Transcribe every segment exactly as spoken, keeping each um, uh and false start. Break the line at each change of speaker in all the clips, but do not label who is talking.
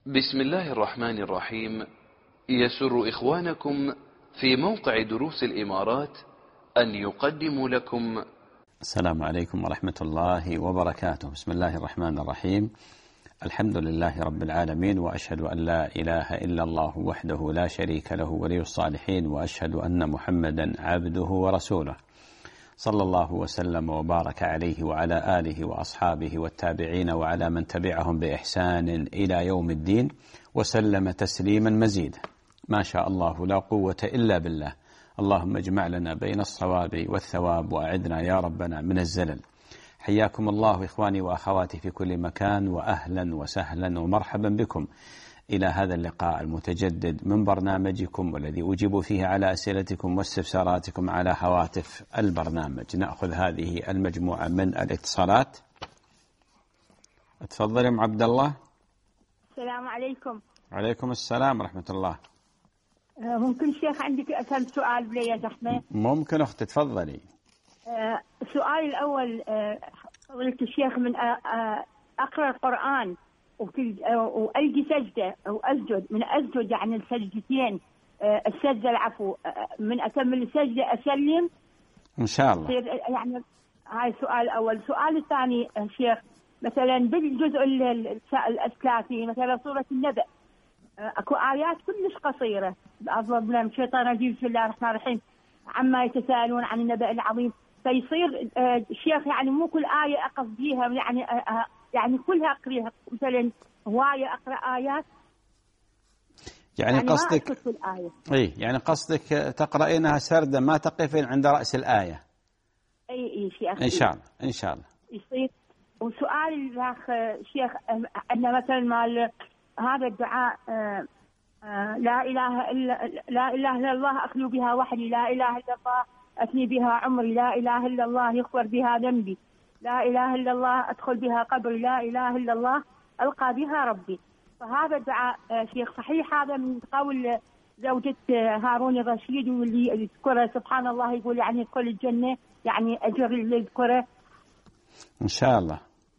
بسم الله الرحمن الرحيم. يسر إخوانكم في موقع دروس الإمارات أن يقدموا لكم.
السلام عليكم ورحمة الله وبركاته. بسم الله الرحمن الرحيم. الحمد لله رب العالمين، وأشهد أن لا إله إلا الله وحده لا شريك له ولي الصالحين، وأشهد أن محمدا عبده ورسوله، صلى الله وسلم وبارك عليه وعلى آله وأصحابه والتابعين وعلى من تبعهم بإحسان إلى يوم الدين، وسلم تسليما مزيدا. ما شاء الله لا قوة إلا بالله. اللهم اجمع لنا بين الصواب والثواب، وأعدنا يا ربنا من الزلل. حياكم الله إخواني وأخواتي في كل مكان، وأهلا وسهلا ومرحبا بكم إلى هذا اللقاء المتجدد من برنامجكم، والذي أجيب فيه على أسئلتكم واستفساراتكم على هواتف البرنامج. نأخذ هذه المجموعة من الاتصالات. تفضل يا عبد الله.
السلام عليكم.
عليكم السلام ورحمة الله.
ممكن شيخ عندك أسأل سؤال بلي يا زحمة؟
ممكن أختي، تفضلي.
السؤال الأول، قلت الشيخ من أقرأ القرآن وألقي سجدة أو أسجد، من أسجد يعني السجدتين، السجدة العفو، من أكمل السجدة أسلم
إن شاء الله.
يعني هاي السؤال الأول. السؤال الثاني شيخ، مثلا بالجزء الثلاثي مثلا سورة النبأ، اكو آيات كلش قصيرة، أعوذ بالله من الشيطان الرجيم، بسم الله الرحمن الرحيم، عما يتساءلون عن النبأ العظيم. فيصير الشيخ يعني مو كل آية أقصد بيها، يعني يعني كلها أقريها، مثلا هواية أقرأ آيات
يعني, يعني قصدك اي يعني قصدك تقرأينها سردة، ما تقفين عند رأس الآية.
اي اي شيخ،
ان شاء الله ان شاء الله
يصير. وسؤال الاخ شيخ، ان مثلا مال هذا الدعاء، آآ آآ لا اله الا لا اله الا الله اخلو بها وحدي، لا اله الا الله اثني بها عمري، لا اله الا الله يغفر بها ذنبي، لا اله الا الله ادخل بها قبري، لا اله الا الله القى بها ربي. فهذا الدعاء شيخ صحيح هذا من قول زوجة هارون الرشيد، واللي يذكره سبحان الله يقول يعني يدخل الجنة، يعني اجر اللي يذكره
ان شاء الله.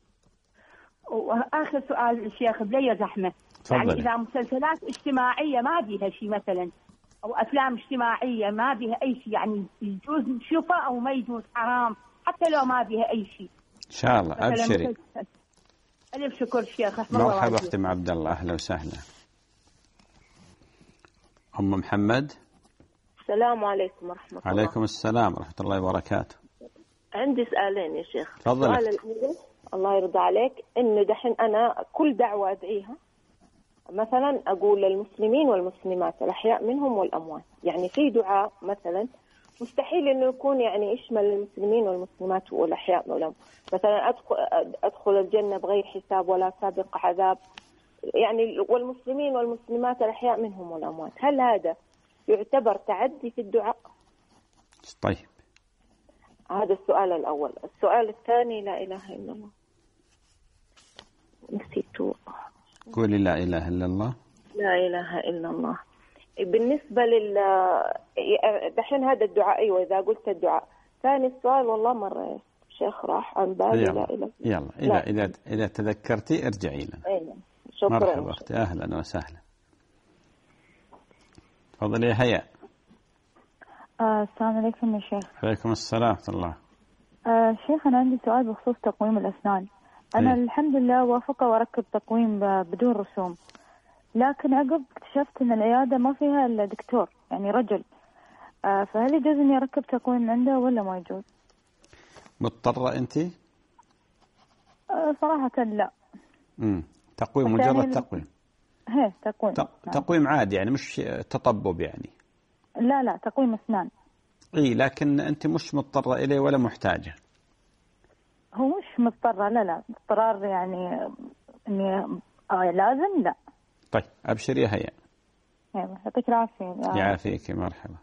واخر سؤال الشيخ بلي زحمه، يعني اذا مسلسلات اجتماعيه ما بيها شيء مثلا، او افلام اجتماعيه ما بيها اي شيء، يعني يجوز نشوفها او ما يجوز، حرام حتى لو ما بيها اي شيء
ان شاء الله. ابشري.
الف شكر شيخ.
مرحبا اختي ام عبد الله، اهلا وسهلا. ام محمد.
السلام عليكم ورحمه الله.
عليكم السلام ورحمه الله وبركاته.
عندي سؤالين يا شيخ.
تفضل.
السؤال الاول، الله يرضى عليك، انه دحين انا كل دعوه ادعيها مثلا اقول للمسلمين والمسلمات الاحياء منهم والاموات، يعني في دعاء مثلا مستحيل انه يكون يعني يشمل المسلمين والمسلمات والاحياء منهم، مثلا ادخل ادخل الجنه بغير حساب ولا سابق عذاب، يعني والمسلمين والمسلمات الاحياء منهم والاموات، هل هذا يعتبر تعدي في الدعاء؟
طيب،
هذا السؤال الأول. السؤال الثاني، لا إله إلا الله، نسيته.
قولي لا إله إلا الله.
لا إله إلا الله. بالنسبة لل دحين هذا الدعاء، أيوة إذا قلت الدعاء. ثاني السؤال والله مرة شيخ راح عن بالي. لا إله
يلا إذا إذا إذا تذكرتي ارجعي لنا.
أيوة. شكرا.
مرحبا أختي، أهلا وسهلا. تفضلي يا هيا.
السلام عليكم يا شيخ.
عليكم السلام ورحمة الله.
آه شيخ، أنا عندي سؤال بخصوص تقويم الأسنان. أنا إيه؟ الحمد لله وافقة وأركب تقويم بدون رسوم، لكن عقب اكتشفت أن العيادة ما فيها إلا دكتور يعني رجل، آه فهل يجوز إني أركب تقويم عنده ولا ما يجوز؟
مضطرة أنت؟
آه صراحة لا.
امم تقويم مجرد
يعني
تقويم.
هي تقويم.
تق... تقويم عادي يعني، مش تطبب يعني.
لا لا تقويم أسنان.
اي لكن انت مش مضطرة اليه ولا محتاجة.
هو مش مضطرة، لا لا اضطرار يعني اني آه لازم لا.
طيب ابشر يا هيا.
يعطيك العافية.
يعافيك، مرحبا.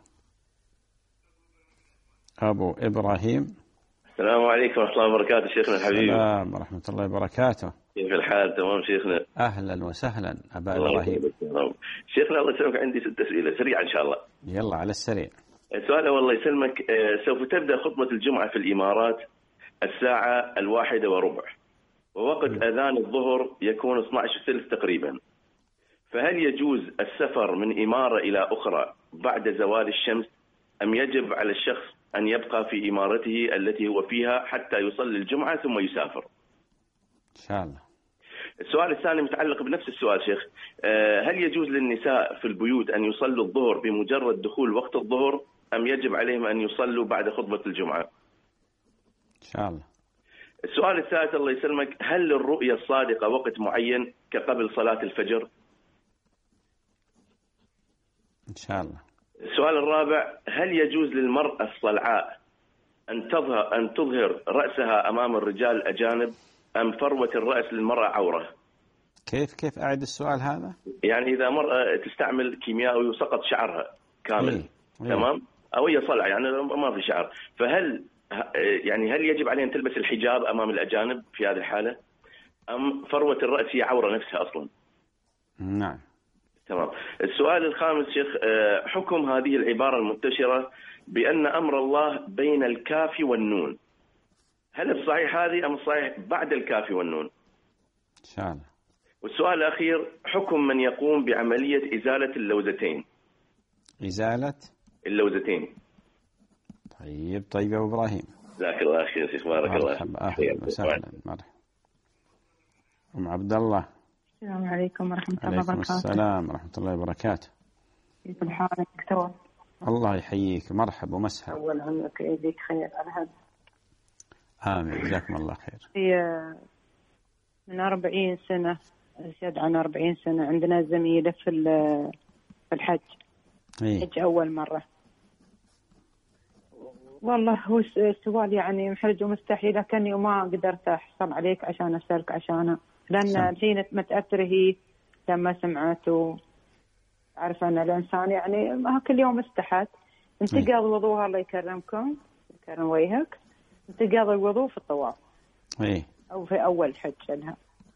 ابو ابراهيم.
السلام عليكم ورحمة الله وبركاته شيخنا الحبيب.
السلام ورحمة الله وبركاته.
كيف الحال؟ تمام شيخنا.
اهلا وسهلا ابا ابراهيم.
شيخنا الله يسلمك، عندي ست اسئلة سريعة ان شاء الله.
يلا على السريع.
السؤال والله يسلمك، سوف تبدأ خطبة الجمعة في الإمارات الساعة الواحدة وربع، ووقت أذان الظهر يكون اثني عشر وثلث تقريبا، فهل يجوز السفر من إمارة إلى أخرى بعد زوال الشمس، أم يجب على الشخص أن يبقى في إمارته التي هو فيها حتى يصلي الجمعة ثم يسافر؟
إن شاء الله.
السؤال الثاني متعلق بنفس السؤال شيخ. هل يجوز للنساء في البيوت أن يصلوا الظهر بمجرد دخول وقت الظهر، أم يجب عليهم أن يصلوا بعد خطبة الجمعة؟
إن شاء الله.
السؤال الثالث الله يسلمك، هل للرؤية الصادقة وقت معين كقبل صلاة الفجر؟
إن شاء الله.
السؤال الرابع، هل يجوز للمرأة الصلعاء أن تظهر أن تظهر رأسها أمام الرجال الأجانب، أم فروة الرأس للمرأة عورة؟
كيف كيف أعد السؤال هذا؟
يعني إذا مرأة تستعمل كيميائي وسقط شعرها كامل،
إيه؟ إيه؟
تمام، أو هي صلعة يعني ما في شعر، فهل يعني هل يجب عليها أن تلبس الحجاب أمام الأجانب في هذه الحالة، أم فروة الرأس هي عورة نفسها أصلا؟
نعم.
تمام. السؤال الخامس شيخ، حكم هذه العبارة المنتشرة بأن أمر الله بين الكاف والنون، هل الصحيح هذه أم الصحيح بعد الكاف والنون؟
إن شاء الله.
والسؤال الأخير، حكم من يقوم بعملية إزالة اللوزتين.
إزالة
اللوزتين.
طيب طيب يا أبو إبراهيم.
جزاك الله خير شيخ، بارك الله.
مرحبا، أهلا وسهلا. مرحبا. أم عبد الله.
السلام عليكم ورحمة الله وبركاته.
عليكم السلام ورحمة الله وبركاته.
كيف الحال دكتور؟
الله يحييك، مرحبا ومسهلا.
أول عمرك يجزيك خير أبدا.
آمين، جزاكم الله خير.
في من أربعين سنة، زياد عن أربعين سنة، عندنا زميلة في في الحج.
إيه؟
حج أول مرة. والله هو السؤال يعني محرج ومستحيل، لكني وما قدرت أحصل عليك عشان أسألك عشانه، لأن الحين متأثرة هي لما سمعته. عارفة أن الإنسان يعني كل يوم استحت. انتقض وضوءها الله يكرمكم يكرم وجهك، انتقض الوضوء في الطواف.
إيه؟
أو في أول حج لها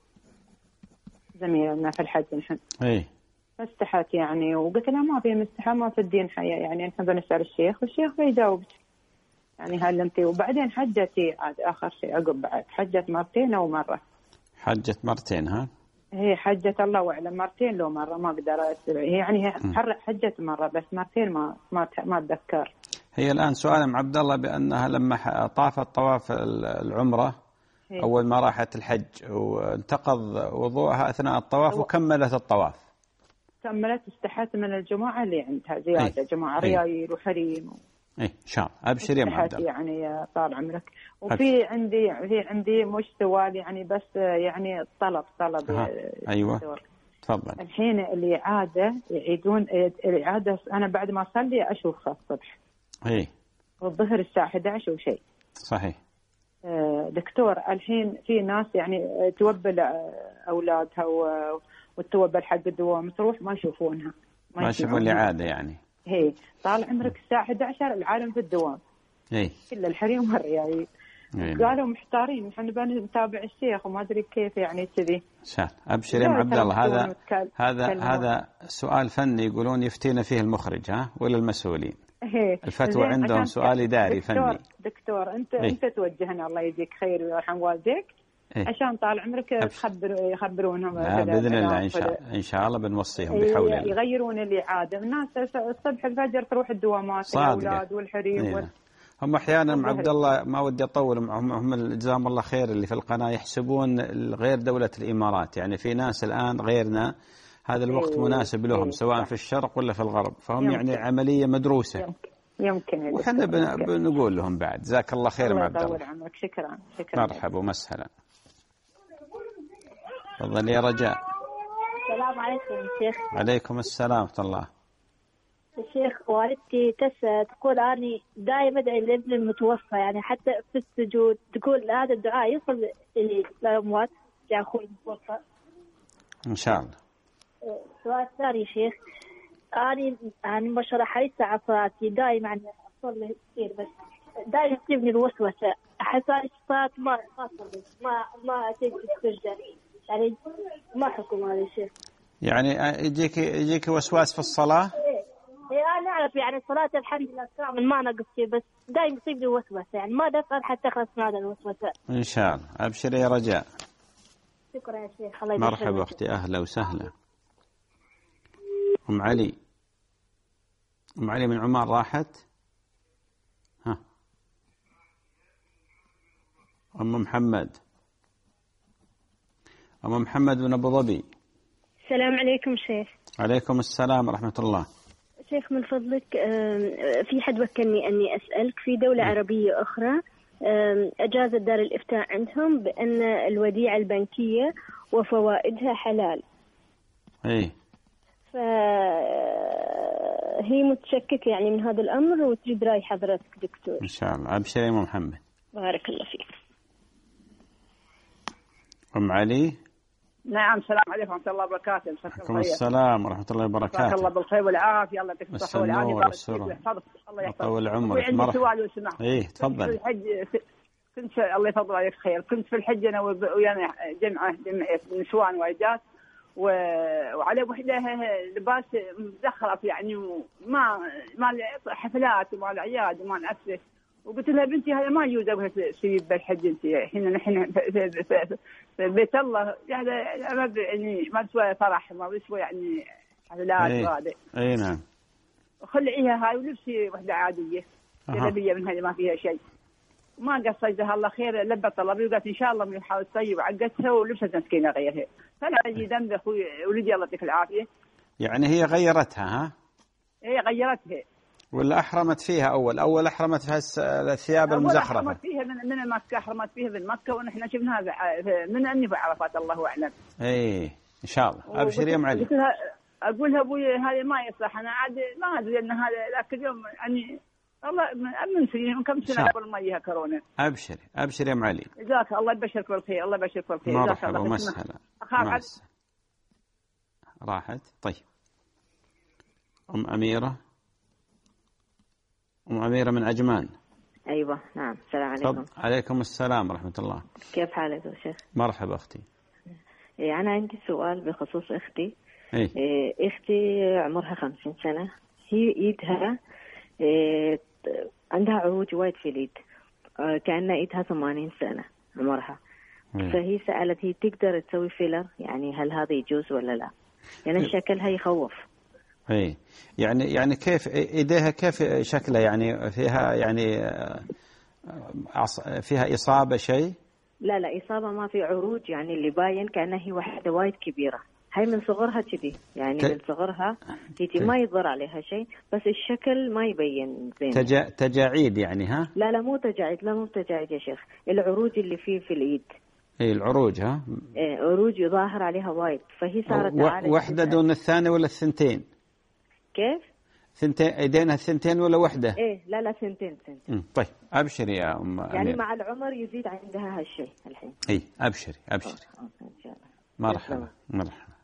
زميلنا في الحج نحن.
إيه؟
فاستحت يعني، وقلت لها ما في مستحى، ما في الدين حياة، يعني نحن بنسأل الشيخ والشيخ بيجاوبك يعني هل أنت. وبعدين حجتي عاد آخر شيء عقب بعد حجت مرتين أو مرة.
حجت مرتين ها؟
هي حجت الله أعلم مرتين لو مرة ما أقدر أسأل. هي يعني هي حجت مرة بس مرتين ما ما ما أتذكر.
هي الآن سؤال ام عبد الله بأنها لما طافت طواف العمرة هي. أول ما راحت الحج وانتقض وضوءها أثناء الطواف وكملت الطواف.
كملت استحت من الجماعة اللي عندها زيادة. أي. جماعة ريايل وحريم.
إيه إن شاء الله. أبشر يا عبد الله.
يعني طال عمرك. وفي عندي في عندي مش سؤال يعني بس يعني طلب طلب.
أيوة تفضل.
الحين الإعادة يعيدون الإعادة، أنا بعد ما أصلي أشوفها الصبح.
إيه.
والظهر الساعة إحدى عشر وشيء.
صحيح.
دكتور الحين في ناس يعني توبل أولادها وتوبل حق الدوام تروح ما يشوفونها.
ما يشوفون الإعادة يعني.
هي طال عمرك الساعة إحدى عشر العالم في الدوام.
إيه.
كل الحريم والريايل.
إيه.
قالوا محتارين نحن بنتابع الشيخ وما أدري كيف يعني كذي.
شال أبشر يا عبد الله. هذا هذا هذا سؤال فني يقولون يفتينا فيه المخرج ها ولا المسؤولين.
إيه.
الفتوى عندهم سؤال إداري
دكتور
فني.
دكتور أنت
إيه؟
أنت توجهنا الله يجزيك خير ويرحم والديك. إيه؟ عشان طال عمرك تخبر يخبرونهم.
آه بإذن الله إن شاء إن شاء الله بنوصيهم بحول الله.
يغيرون الإعادة. الناس الصبح الفجر تروح الدوامات الأولاد والحريم.
إيه. هم أحيانا مع عبد الله ما ودي أطول معهم، هم جزاهم الله خير اللي في القناة يحسبون غير دولة الإمارات، يعني في ناس الآن غيرنا هذا الوقت إيه مناسب لهم إيه سواء في الشرق ولا في الغرب، فهم يمكن. يعني عملية مدروسة.
يمكن. يمكن
وحنا بنقول لهم بعد جزاك الله خير مع عبد الله.
عمرك. شكرا شكرا.
مرحبا ومسهلا. تفضل يا رجاء.
السلام عليكم شيخ.
عليكم السلام ورحمة الله.
الشيخ والدتي تسأل تقول أني دائما أدعي لابن المتوفى، يعني حتى في السجود تقول هذا الدعاء يصل للأموات لأخوي المتوفى
إن شاء الله.
السؤال الثاني شيخ، أنا يعني ما شاء الله حريصة على صلاتي دائما يعني أصلي كثير، بس دائما تصيبني الوسوسة أحس أن الصلاة ما ما أصلي ما ما أتيجي السجدة، يعني ما حكم هذا الشيء؟
يعني يجيك يجيك وسواس في الصلاة؟
إيه أنا أعرف يعني صلاة الحمد لله كامل ما نقص شيء، بس دائما يصيبني وسوسة، يعني ما دفعل حتى أخلص من هذا الوسوسة.
إن شاء الله. أبشر يا رجاء.
شكرا يا شيخ. الله يسلمك.
مرحبا أختي، أهلا وسهلا. أم علي أم علي من عمان راحت. ها أم محمد أم محمد من أبو ظبي.
السلام عليكم شيخ.
عليكم السلام ورحمة الله.
شيخ من فضلك في حد وكلني أني أسألك في دولة عربية أخرى أجازت دار الإفتاء عندهم بأن الوديعة البنكية وفوائدها حلال.
إيه.
فهي متشككة يعني من هذا الأمر وتريد رأي حضرتك دكتور.
إن شاء الله. أبشر يا أم محمد.
بارك الله فيك.
أم علي.
نعم السلام عليكم ورحمة الله وبركاته.
عليكم السلام ورحمة الله وبركاته.
بارك الله بالخير والعافية. الله يعطيك الصحة والعافية.
بارك فيك ويحفظك.
الله يحفظك.
ويطول عمرك.
عندي سؤال لو سمحت.
إيه تفضل.
في الحج كنت في... الله يفضل عليك خير. كنت في الحج أنا ويانا جمعة جمعة نسوان وايدات و... وعلى وحدة لباس مزخرف يعني وما ما حفلات وما الأعياد وما الأسرة. وقلت لها بنتي هذا ما يجوز أبغى تسوي بالحج أنت الحين نحن في, في, في, في بيت الله يعني يعني ما تسوي فرح ما تسوي يعني حفلات وهذا.
أي نعم.
خلعيها هاي ولبسي وحدة عادية جلابية من هذه ما فيها شيء. ما قصيت جزاها الله خير لبت طلبي وقالت إن شاء الله من يحاول طيب وعقدتها ولبست مسكينة غيرها. فلا أجي ذنب أخوي ولدي الله يعطيك العافية.
يعني هي غيرتها ها؟
هي غيرتها.
ولا أحرمت فيها أول أول أحرمت في الثياب المزخرفة.
أحرمت فيها من من مكة أحرمت فيها من مكة ونحن شفناها من أني في عرفات الله أعلم.
إيه إن شاء الله. أبشر يا معلم.
أقول لها أبوي هذا ما يصح أنا عاد ما أدري أن هذا ذاك اليوم يعني والله من سنين من كم سنة قبل ما يجيها كورونا.
أبشر أبشر يا معلم.
جزاك الله يبشرك بالخير الله يبشرك بالخير.
مرحبا ومسهلا. راحت. طيب أم أميرة. أم أميرة من عجمان.
أيوة نعم. السلام عليكم.
عليكم السلام ورحمة الله.
كيف حالك يا شيخ؟
مرحبا أختي.
إيه أنا عندي سؤال بخصوص أختي.
إيه؟
إيه أختي عمرها خمسين سنة هي إيدها إيه عندها عروج وايد في الإيد آه كأن إيدها ثمانين سنة عمرها. إيه؟ فهي سألت هي تقدر تسوي فيلر يعني هل هذا يجوز ولا لا؟ يعني شكلها يخوف.
اي يعني يعني كيف ايديها كيف شكلها يعني فيها يعني فيها اصابه شيء؟
لا لا اصابه ما في عروج يعني اللي باين كانها هي واحده وايد كبيره. هاي من صغرها كذي يعني ك... من صغرها تيجي ما يضر عليها شيء بس الشكل ما يبين زين.
تجا... تجاعيد يعني ها؟
لا لا مو تجاعيد لا مو تجاعيد يا شيخ العروج اللي فيه في الايد.
اي العروج ها؟
ايه عروج يظاهر عليها وايد فهي صارت
و... واحده دون الثانيه ولا الثنتين؟
كيف؟
ثنتين ايدينها الثنتين ولا وحده؟
ايه لا لا ثنتين ثنتين.
طيب ابشري يا ام
يعني
أمير.
مع العمر يزيد عندها هالشيء الحين.
اي ابشري ابشري.
ان شاء الله.
مرحبا مرحبا.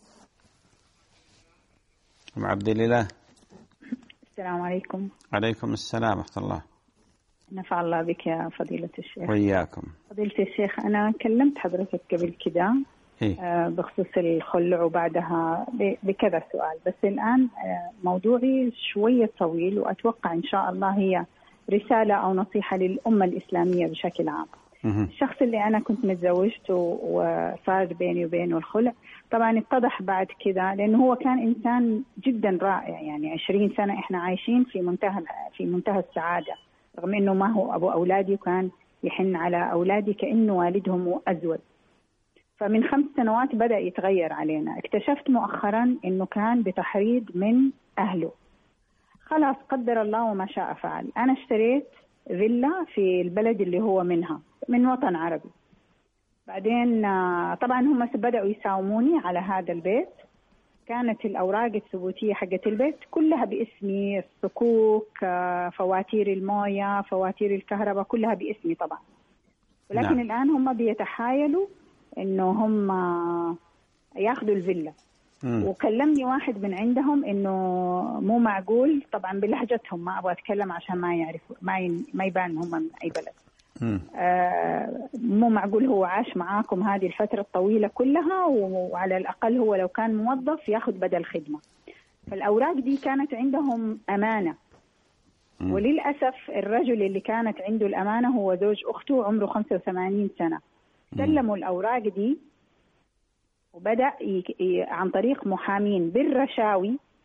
ام عبد الله.
السلام عليكم.
عليكم السلام ورحمه الله.
نفع الله بك يا فضيلة الشيخ.
وإياكم.
فضيلة الشيخ أنا كلمت حضرتك قبل كده
إيه؟
آه بخصوص الخلع وبعدها بكذا سؤال بس الآن آه موضوعي شوية طويل وأتوقع إن شاء الله هي رسالة أو نصيحة للأمة الإسلامية بشكل عام. الشخص اللي أنا كنت متزوجته وصار بيني وبينه الخلع طبعا اتضح بعد كده لأنه هو كان إنسان جدا رائع يعني عشرين سنة إحنا عايشين في منتهى في منتهى السعادة رغم إنه ما هو أبو أولادي وكان يحن على أولادي كأنه والدهم أزواج. فمن خمس سنوات بدأ يتغير علينا. اكتشفت مؤخرا إنه كان بتحريض من أهله. خلاص قدر الله وما شاء فعل. أنا اشتريت فيلا في البلد اللي هو منها من وطن عربي. بعدين طبعا هم بدأوا يساوموني على هذا البيت. كانت الأوراق الثبوتية حقت البيت كلها باسمي الصكوك فواتير الموية فواتير الكهرباء كلها باسمي طبعا. ولكن نعم. الآن هم بيتحايلوا إنه هم ياخذوا الفيلا. مم. وكلمني واحد من عندهم إنه مو معقول طبعا بلهجتهم ما أبغى أتكلم عشان ما يعرفوا ما ي... ما يبان هم من أي بلد. آه مو معقول هو عاش معاكم هذه الفترة الطويلة كلها وعلى الأقل هو لو كان موظف ياخذ بدل خدمة. فالأوراق دي كانت عندهم أمانة. مم. وللأسف الرجل اللي كانت عنده الأمانة هو زوج أخته عمره خمسة وثمانين سنة. سلموا الأوراق دي وبدأ ي... ي... عن طريق محامين بالرشاوي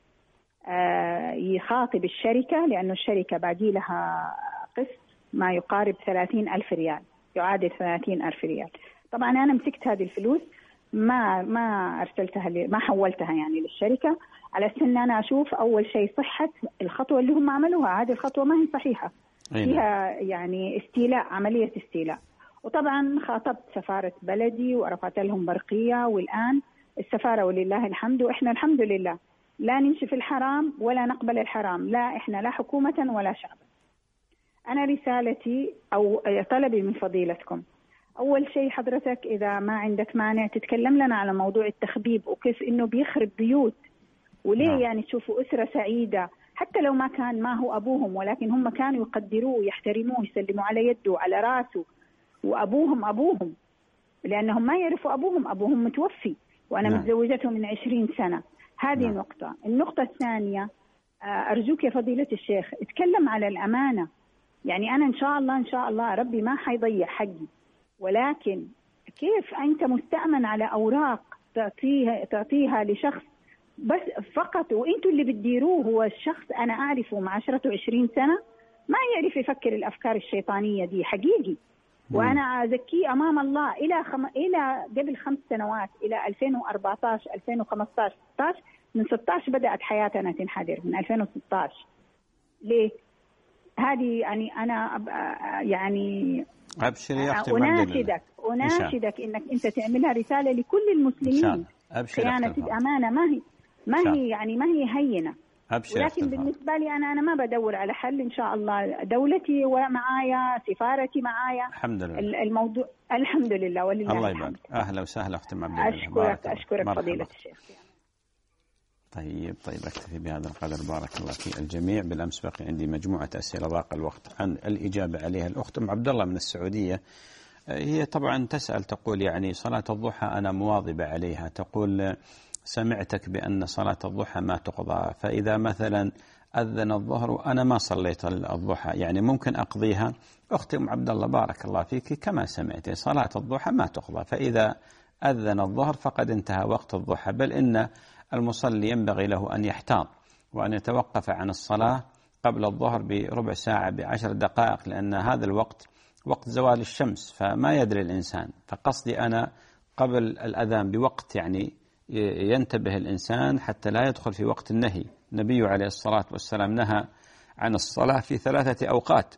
يخاطب الشركة، لأنه الشركة باقي لها قسط ما يقارب ثلاثين ألف ريال، يعادل ثلاثين ألف ريال. طبعا أنا مسكت هذه الفلوس ما ما أرسلتها ما حولتها يعني للشركة، على أساس أن أنا أشوف أول شيء صحة الخطوة اللي هم عملوها. هذه الخطوة ما هي صحيحة، فيها يعني استيلاء، عملية استيلاء. وطبعا خاطبت سفارة بلدي ورفعت لهم برقية، والآن السفارة ولله الحمد، وإحنا الحمد لله لا نمشي في الحرام ولا نقبل الحرام، لا إحنا لا حكومة ولا شعبا. أنا رسالتي أو طلبي من فضيلتكم، أول شيء حضرتك إذا ما عندك مانع تتكلم لنا على موضوع التخبيب وكيف إنه بيخرب بيوت، وليه نعم. يعني تشوفوا أسرة سعيدة حتى لو ما كان ما هو أبوهم، ولكن هم كانوا يقدروه ويحترموه، يسلموا على يده وعلى راسه، وأبوهم أبوهم لأنهم ما يعرفوا أبوهم، أبوهم متوفي وأنا نعم. متزوجته من عشرين سنة. هذه نعم. نقطة. النقطة الثانية، أرجوك يا فضيلة الشيخ اتكلم على الأمانة. يعني أنا إن شاء الله إن شاء الله ربي ما حيضيع حقي، ولكن كيف أنت مستأمن على أوراق تعطيها تعطيها لشخص بس فقط، وأنتوا اللي بتديروه هو الشخص أنا أعرفه مع عشرة وعشرين سنة ما يعرف يفكر الأفكار الشيطانية دي حقيقي، وأنا أزكيه أمام الله إلى خم... إلى قبل خمس سنوات إلى ألفين وأربعة عشر ألفين وخمسة عشر ستة عشر، من ستة عشر بدأت حياتنا تنحدر من ألفين وستة عشر. ليه؟ هذه يعني أنا يعني
أبشري يا أختي،
أناشدك أناشدك إنك أنت تعملها رسالة لكل المسلمين. خيانة الأمانة ما هي ما هي يعني ما هي هينة، ولكن بالنسبة لي أنا أنا ما بدور على حل. إن شاء الله دولتي ومعايا، سفارتي معايا،
الحمد لله
الموضوع الحمد لله ولله
الله
الحمد.
يبارك. أهلا وسهلا أختي عبد الله.
أشكرك أشكرك فضيلة الشيخ.
طيب طيب أكتفي بهذا القدر. بارك الله في الجميع. بالأمس بقي عندي مجموعة أسئلة ضاق الوقت عن الإجابة عليها. الأخت أم عبد الله من السعودية، هي طبعا تسأل تقول يعني صلاة الضحى أنا مواظبة عليها، تقول سمعتك بأن صلاة الضحى ما تقضى، فإذا مثلا أذن الظهر وأنا ما صليت الضحى يعني ممكن أقضيها؟ أختي أم عبد الله بارك الله فيك، كما سمعت صلاة الضحى ما تقضى، فإذا أذن الظهر فقد انتهى وقت الضحى، بل إن المصلي ينبغي له أن يحتاط وأن يتوقف عن الصلاة قبل الظهر بربع ساعة بعشر دقائق، لأن هذا الوقت وقت زوال الشمس فما يدري الإنسان. فقصدي أنا قبل الأذان بوقت يعني ينتبه الإنسان حتى لا يدخل في وقت النهي. النبي عليه الصلاة والسلام نهى عن الصلاة في ثلاثة أوقات،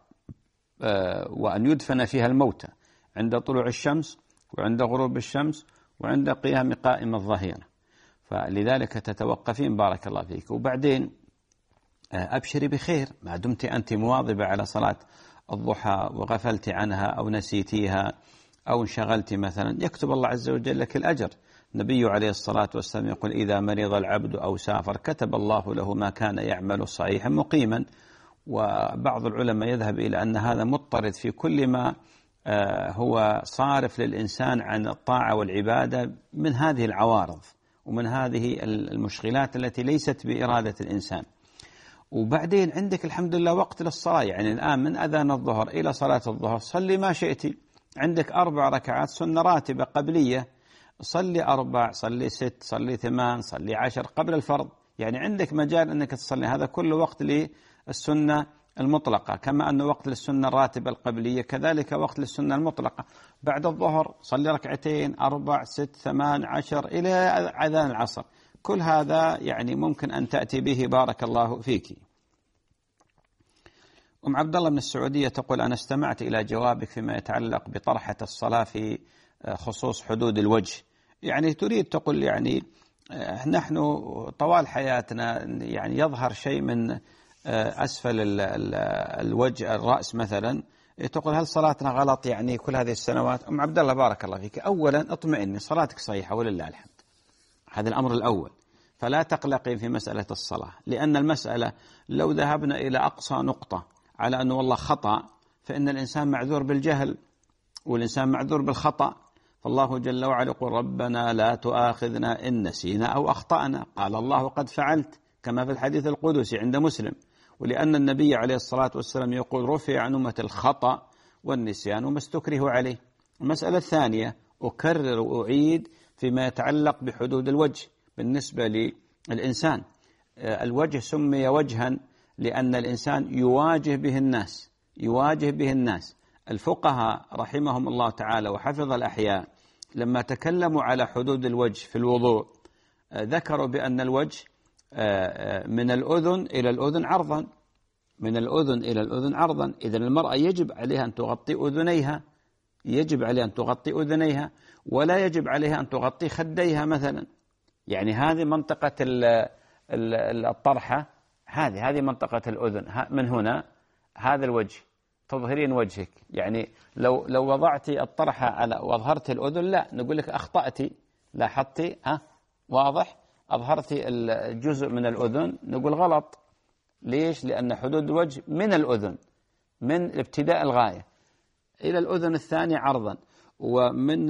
وأن يدفن فيها الموتى عند طلوع الشمس وعند غروب الشمس وعند قيام قائم الظهيرة، فلذلك تتوقفين بارك الله فيك. وبعدين أبشري بخير ما دمت أنت مواظبة على صلاة الضحى وغفلت عنها أو نسيتيها أو انشغلت مثلا، يكتب الله عز وجل لك الأجر. النبي عليه الصلاة والسلام يقول إذا مرض العبد أو سافر كتب الله له ما كان يعمل صحيحا مقيما. وبعض العلماء يذهب إلى أن هذا مضطرد في كل ما هو صارف للإنسان عن الطاعة والعبادة من هذه العوارض ومن هذه المشغلات التي ليست بإرادة الإنسان. وبعدين عندك الحمد لله وقت للصلاة، يعني الآن من أذان الظهر إلى صلاة الظهر صلي ما شئتي، عندك أربع ركعات سنة راتبة قبلية، صلي أربع، صلي ست، صلي ثمان، صلي عشر قبل الفرض، يعني عندك مجال أنك تصلي. هذا كله وقت للسنة المطلقة، كما أنه وقت للسنة الراتبة القبلية كذلك وقت للسنة المطلقة. بعد الظهر صلي ركعتين، أربع، ست، ثمان، عشر إلى أذان العصر. كل هذا يعني ممكن أن تأتي به بارك الله فيك. أم عبد الله من السعودية تقول أنا استمعت إلى جوابك فيما يتعلق بطرحة الصلاة في خصوص حدود الوجه، يعني تريد تقول يعني نحن طوال حياتنا يعني يظهر شيء من أسفل الوجه الرأس مثلا، تقول هل صلاتنا غلط يعني كل هذه السنوات؟ أم عبد الله بارك الله فيك، أولا اطمئني صلاتك صحيحة ولله الحمد، هذا الأمر الأول، فلا تقلقي في مسألة الصلاة، لأن المسألة لو ذهبنا إلى أقصى نقطة على أنه والله خطأ فإن الإنسان معذور بالجهل والإنسان معذور بالخطأ. فالله جل وعلا يقول ربنا لا تؤاخذنا إن نسينا أو أخطأنا، قال الله قد فعلت كما في الحديث القدسي عند مسلم. ولأن النبي عليه الصلاة والسلام يقول رفع عن أمة الخطأ والنسيان وما استكره عليه. المسألة الثانية أكرر وأعيد فيما يتعلق بحدود الوجه بالنسبة للإنسان، الوجه سمي وجها لأن الإنسان يواجه به الناس يواجه به الناس. الفقهاء رحمهم الله تعالى وحفظ الأحياء لما تكلموا على حدود الوجه في الوضوء ذكروا بأن الوجه من الأذن إلى الأذن عرضا من الأذن إلى الأذن عرضا. إذن المرأة يجب عليها أن تغطي أذنيها يجب عليها أن تغطي أذنيها ولا يجب عليها أن تغطي خديها مثلا. يعني هذه منطقة الطرحة هذه هذه منطقة الأذن من هنا هذا الوجه تظهرين وجهك. يعني لو لو وضعتي الطرحة على وأظهرت الأذن لا نقول لك أخطأتي لاحظتي ها واضح أظهرتي الجزء من الأذن نقول غلط. ليش؟ لأن حدود الوجه من الأذن من ابتداء الغاية إلى الأذن الثانية عرضا ومن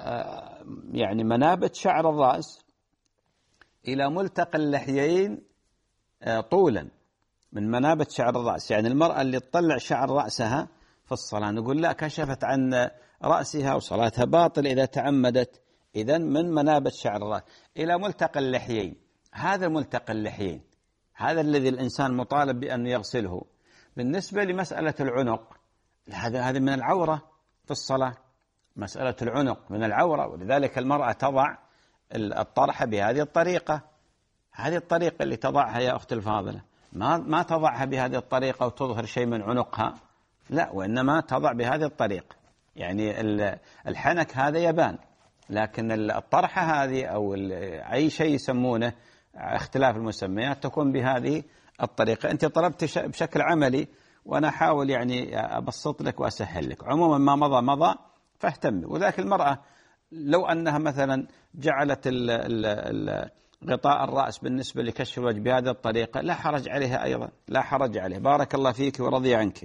يعني منابت شعر الرأس إلى ملتقى اللحيين طولا من منابت شعر الرأس. يعني المرأة اللي تطلع شعر رأسها في الصلاة نقول لا كشفت عن رأسها وصلاتها باطل إذا تعمدت. إذن من منابت شعر الرأس إلى ملتقى اللحيين. هذا ملتقى اللحيين هذا الذي الإنسان مطالب بأن يغسله. بالنسبة لمسألة العنق هذا هذا من العورة في الصلاة. مسألة العنق من العورة ولذلك المرأة تضع الطرحة بهذه الطريقة. هذه الطريقة اللي تضعها يا أختي الفاضلة ما ما تضعها بهذه الطريقة وتظهر شيء من عنقها لا وإنما تضع بهذه الطريقة. يعني الحنك هذا يبان لكن الطرحة هذه أو أي شيء يسمونه اختلاف المسميات تكون بهذه الطريقة. أنت طلبت بشكل عملي وأنا أحاول يعني أبسط لك وأسهل لك. عموما ما مضى مضى فاهتمي. وذاك المرأة لو أنها مثلا جعلت ال ال ال غطاء الرأس بالنسبة لكشف الوجه بهذه الطريقة لا حرج عليها أيضا لا حرج عليه. بارك الله فيك ورضي عنك.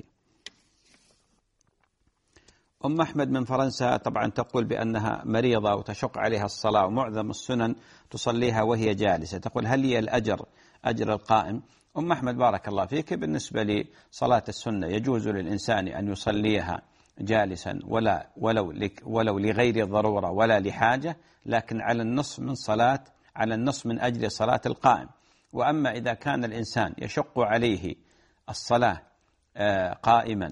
أم أحمد من فرنسا طبعا تقول بأنها مريضة وتشق عليها الصلاة ومعظم السنن تصليها وهي جالسة. تقول هل هي الأجر أجر القائم؟ أم أحمد بارك الله فيك بالنسبة لصلاة السنة يجوز للإنسان أن يصليها جالسا ولا ولو ولو لغير ضرورة ولا لحاجة لكن على النصف من صلاة على النصف من أجل صلاة القائم. وأما إذا كان الإنسان يشق عليه الصلاة قائما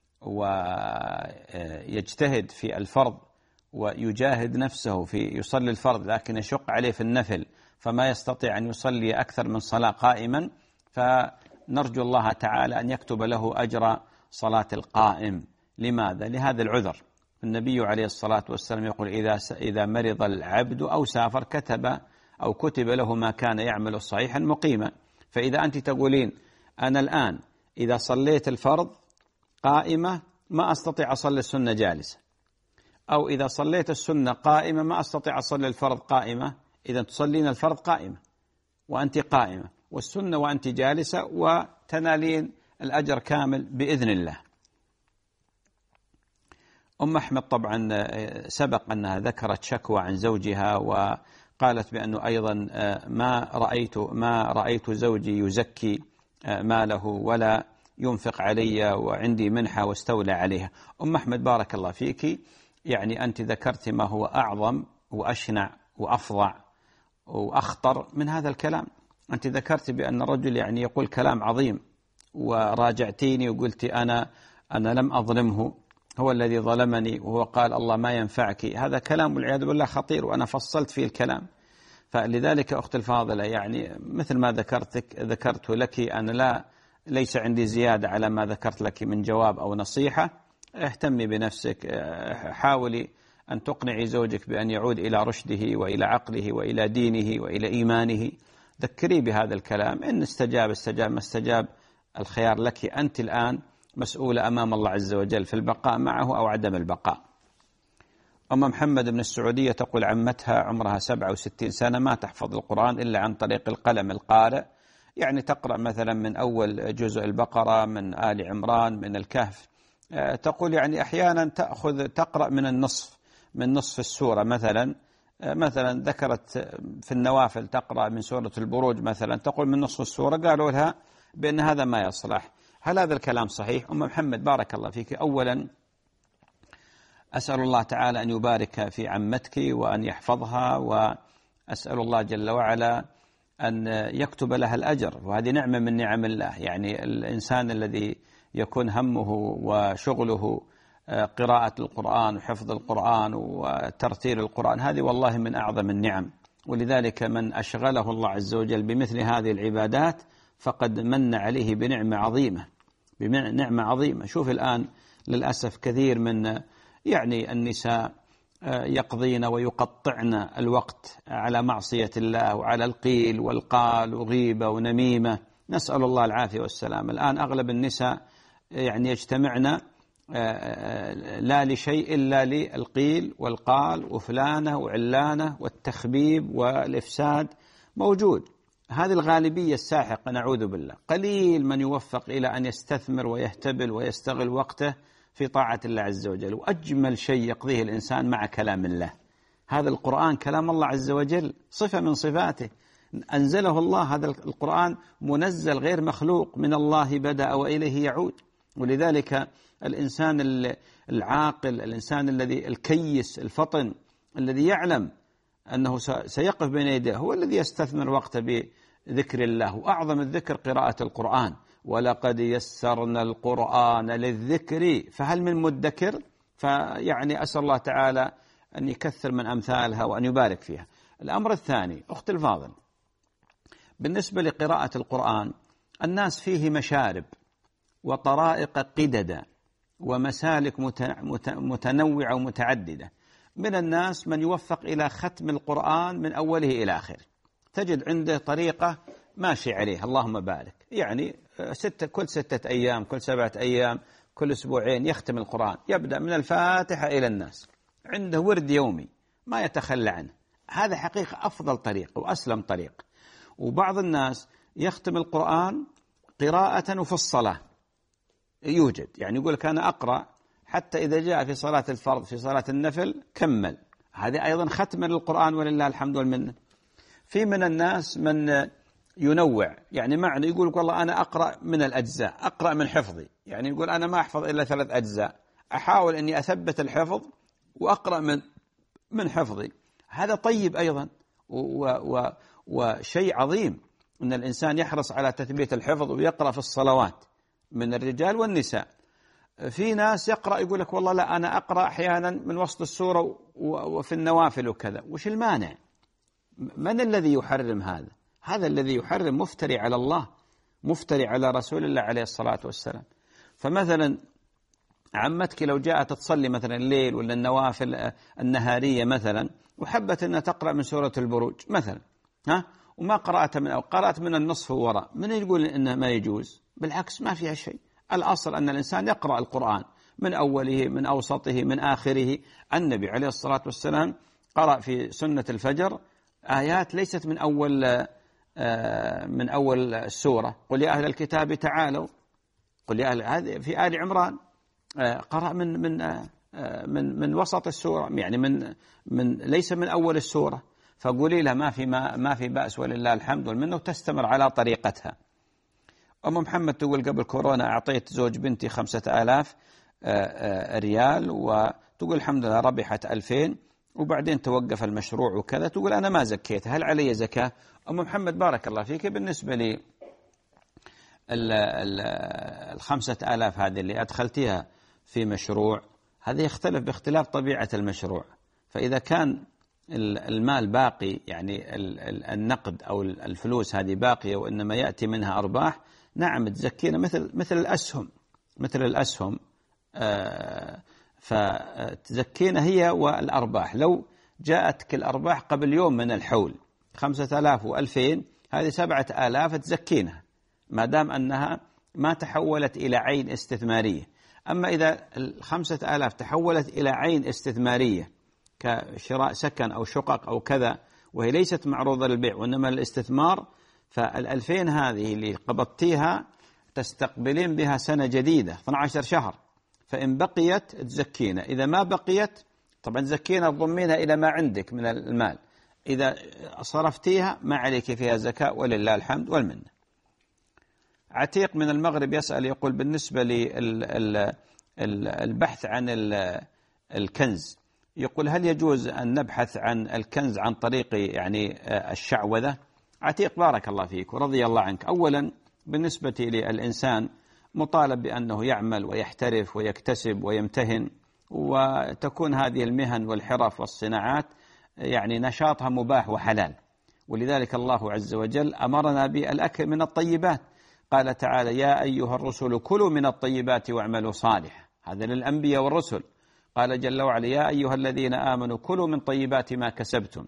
ويجتهد في الفرض ويجاهد نفسه في يصلي الفرض لكن يشق عليه في النفل فما يستطيع أن يصلي أكثر من صلاة قائما فنرجو الله تعالى أن يكتب له أجر صلاة القائم. لماذا؟ لهذا العذر. النبي عليه الصلاة والسلام يقول إذا إذا مرض العبد أو سافر كتب أو كتب له ما كان يعمل صحيحا مقيما. فإذا أنت تقولين أنا الآن إذا صليت الفرض قائمة ما أستطيع أصلي السنة جالسة أو إذا صليت السنة قائمة ما أستطيع أصلي الفرض قائمة إذا تصلين الفرض قائمة وأنت قائمة والسنة وأنت جالسة وتنالين الأجر كامل بإذن الله. أم أحمد طبعا سبق أنها ذكرت شكوى عن زوجها وقالت بأنه أيضا ما رأيت ما رأيت زوجي يزكي ماله ولا ينفق علي وعندي منحة واستولى عليها. أم أحمد بارك الله فيك يعني أنت ذكرت ما هو أعظم وأشنع وأفظع وأخطر من هذا الكلام. أنت ذكرت بأن الرجل يعني يقول كلام عظيم وراجعتيني وقلت أنا أنا لم أظلمه هو الذي ظلمني وهو قال الله ما ينفعك. هذا كلام والعياذ بالله خطير وأنا فصلت فيه الكلام. فلذلك أخت الفاضلة يعني مثل ما ذكرتك ذكرت لك أنا لا ليس عندي زيادة على ما ذكرت لك من جواب أو نصيحة. اهتمي بنفسك حاولي أن تقنعي زوجك بأن يعود إلى رشده وإلى عقله وإلى دينه وإلى إيمانه. ذكري بهذا الكلام إن استجاب استجاب ما استجاب الخيار لك. أنت الآن مسؤولة أمام الله عز وجل في البقاء معه أو عدم البقاء. أم محمد من السعودية تقول عمتها عمرها سبعة وستين سنة ما تحفظ القرآن إلا عن طريق القلم القارئ. يعني تقرأ مثلا من أول جزء البقرة من آل عمران من الكهف. تقول يعني أحيانا تأخذ تقرأ من النصف من نصف السورة مثلا مثلا ذكرت في النوافل تقرأ من سورة البروج مثلا تقول من نصف السورة. قالوا لها بأن هذا ما يصلح. هل هذا الكلام صحيح؟ أم محمد بارك الله فيك أولا أسأل الله تعالى أن يبارك في عمتك وأن يحفظها وأسأل الله جل وعلا أن يكتب لها الأجر، وهذه نعمة من نعم الله. يعني الإنسان الذي يكون همه وشغله قراءة القرآن وحفظ القرآن وترتيل القرآن، هذه والله من أعظم النعم. ولذلك من أشغله الله عز وجل بمثل هذه العبادات فقد من عليه بنعمة عظيمة، بنعمة عظيمة. شوف الآن للأسف كثير من يعني النساء يقضين ويقطعن الوقت على معصية الله وعلى القيل والقال وغيبة ونميمة، نسأل الله العافية والسلام. الآن أغلب النساء يعني يجتمعن لا لشيء إلا للقيل والقال وفلانة وعلانة والتخبيب والإفساد موجود. هذه الغالبية الساحقة نعوذ بالله. قليل من يوفق إلى أن يستثمر ويهتبل ويستغل وقته في طاعة الله عز وجل. وأجمل شيء يقضيه الإنسان مع كلام الله. هذا القرآن كلام الله عز وجل، صفة من صفاته أنزله الله. هذا القرآن منزل غير مخلوق، من الله بدأ وإليه يعود. ولذلك الإنسان العاقل، الإنسان الذي الكيس الفطن الذي يعلم أنه سيقف بين يديه هو الذي يستثمر وقته بذكر الله. وأعظم الذكر قراءة القرآن، ولقد يسرنا القرآن للذكر فهل من مدكر. فيعني أسأل الله تعالى أن يكثر من أمثالها وأن يبارك فيها. الأمر الثاني أخت الفاضل، بالنسبة لقراءة القرآن الناس فيه مشارب وطرائق قددا ومسالك متنوعة ومتعددة. من الناس من يوفق إلى ختم القرآن من أوله إلى آخره، تجد عنده طريقة ماشي عليه اللهم بارك، يعني ستة كل ستة أيام كل سبعة أيام كل أسبوعين يختم القرآن، يبدأ من الفاتحة إلى الناس، عنده ورد يومي ما يتخلى عنه. هذا حقيقة أفضل طريق وأسلم طريق. وبعض الناس يختم القرآن قراءة وفي الصلاة يوجد، يعني يقول لك أنا أقرأ حتى إذا جاء في صلاة الفرض في صلاة النفل كمل. هذه أيضا ختم للقرآن ولله الحمد والمنة. في من الناس من ينوع، يعني معنى يقول لك والله أنا أقرأ من الأجزاء، أقرأ من حفظي، يعني يقول أنا ما أحفظ إلا ثلاث أجزاء، أحاول أني أثبت الحفظ وأقرأ من من حفظي. هذا طيب أيضا و و وشيء عظيم أن الإنسان يحرص على تثبيت الحفظ ويقرأ في الصلوات من الرجال والنساء. في ناس يقرأ يقول لك والله لا أنا أقرأ أحيانا من وسط السورة وفي النوافل وكذا. وش المانع؟ من الذي يحرم هذا؟ هذا الذي يحرم مفتري على الله، مفتري على رسول الله عليه الصلاة والسلام. فمثلا عمتك لو جاءت تصلي مثلا الليل ولا النوافل النهارية مثلا وحبت أنها تقرأ من سورة البروج مثلا، ها، وما قرأت من أو قرأت من النصف وراء، من يقول إنه ما يجوز؟ بالعكس ما فيها شيء. الأصل أن الإنسان يقرأ القرآن من أوله من أوسطه من آخره. النبي عليه الصلاة والسلام قرأ في سنة الفجر آيات ليست من أول من أول السورة، قل يا أهل الكتاب تعالوا، قل يا أهل، هذه في آل عمران قرأ من من من من وسط السورة، يعني من من ليس من أول السورة. فقولي له ما في ما ما في بأس ولله الحمد والمنة، وتستمر على طريقتها. أم محمد تقول قبل كورونا أعطيت زوج بنتي خمسة آلاف ريال، وتقول الحمد لله ربحت ألفين، وبعدين توقف المشروع وكذا. تقول أنا ما زكيت، هل علي زكاة؟ أم محمد بارك الله فيك، بالنسبة لي الخمسة آلاف هذه اللي أدخلتها في مشروع، هذا يختلف باختلاف طبيعة المشروع. فإذا كان المال باقي، يعني النقد أو الفلوس هذه باقية وإنما يأتي منها أرباح، نعم تزكينا مثل مثل الأسهم مثل الأسهم آه فتزكينا هي والأرباح. لو جاءتك الأرباح قبل يوم من الحول خمسة آلاف وألفين، هذه سبعة آلاف تزكينها ما دام أنها ما تحولت إلى عين استثمارية. أما إذا الخمسة آلاف تحولت إلى عين استثمارية كشراء سكن أو شقق أو كذا، وهي ليست معروضة للبيع وإنما الاستثمار، فالألفين هذه اللي قبضتيها تستقبلين بها سنة جديدة اثنا عشر شهر، فإن بقيت تزكينا، إذا ما بقيت طبعا زكينا تضمينها إلى ما عندك من المال، إذا صرفتيها ما عليك فيها زكاة ولله الحمد والمنة. عتيق من المغرب يسأل يقول بالنسبة للبحث عن الكنز، يقول هل يجوز أن نبحث عن الكنز عن طريق يعني الشعوذة؟ عتيق بارك الله فيك ورضي الله عنك. أولا بالنسبة للإنسان مطالب بأنه يعمل ويحترف ويكتسب ويمتهن، وتكون هذه المهن والحرف والصناعات يعني نشاطها مباح وحلال، ولذلك الله عز وجل أمرنا بالأكل من الطيبات. قال تعالى: يا أيها الرسل كلوا من الطيبات واعملوا صالحا. هذا للأنبياء والرسل. قال جل وعلا: يا أيها الذين آمنوا كلوا من طيبات ما كسبتم.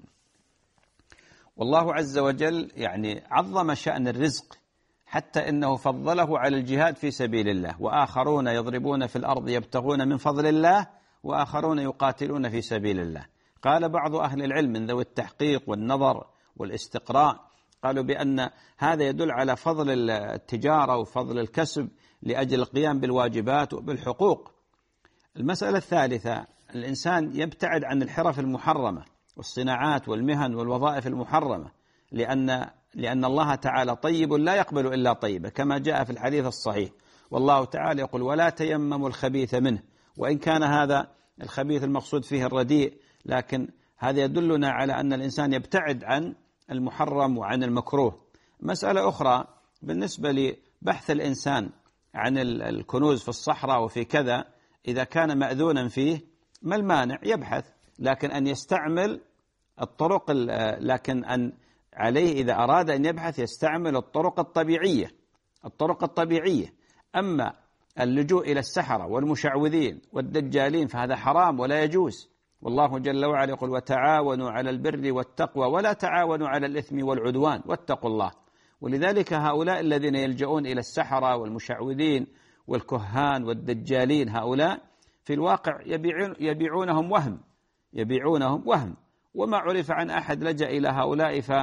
والله عز وجل يعني عظم شأن الرزق حتى إنه فضله على الجهاد في سبيل الله، وآخرون يضربون في الأرض يبتغون من فضل الله وآخرون يقاتلون في سبيل الله. قال بعض أهل العلم من ذوي التحقيق والنظر والاستقراء قالوا بأن هذا يدل على فضل التجارة وفضل الكسب لأجل القيام بالواجبات وبالحقوق. المسألة الثالثة: الإنسان يبتعد عن الحرف المحرمة والصناعات والمهن والوظائف المحرمة، لأن لأن الله تعالى طيب لا يقبل إلا طيبة، كما جاء في الحديث الصحيح. والله تعالى يقول: ولا تيمموا الخبيث منه، وإن كان هذا الخبيث المقصود فيه الرديء، لكن هذا يدلنا على أن الإنسان يبتعد عن المحرم وعن المكروه. مسألة أخرى بالنسبة لبحث الإنسان عن الكنوز في الصحراء وفي كذا، إذا كان مأذونا فيه ما المانع؟ يبحث، لكن أن يستعمل الطرق، لكن أن عليه إذا أراد أن يبحث يستعمل الطرق الطبيعية الطرق الطبيعية. أما اللجوء إلى السحرة والمشعوذين والدجالين فهذا حرام ولا يجوز. والله جل وعلا يقول: وتعاونوا على البر والتقوى ولا تعاونوا على الإثم والعدوان واتقوا الله. ولذلك هؤلاء الذين يلجؤون إلى السحرة والمشعوذين والكهان والدجالين، هؤلاء في الواقع يبيعون يبيعونهم وهم يبيعونهم وهم وما عرف عن أحد لجأ إلى هؤلاء ف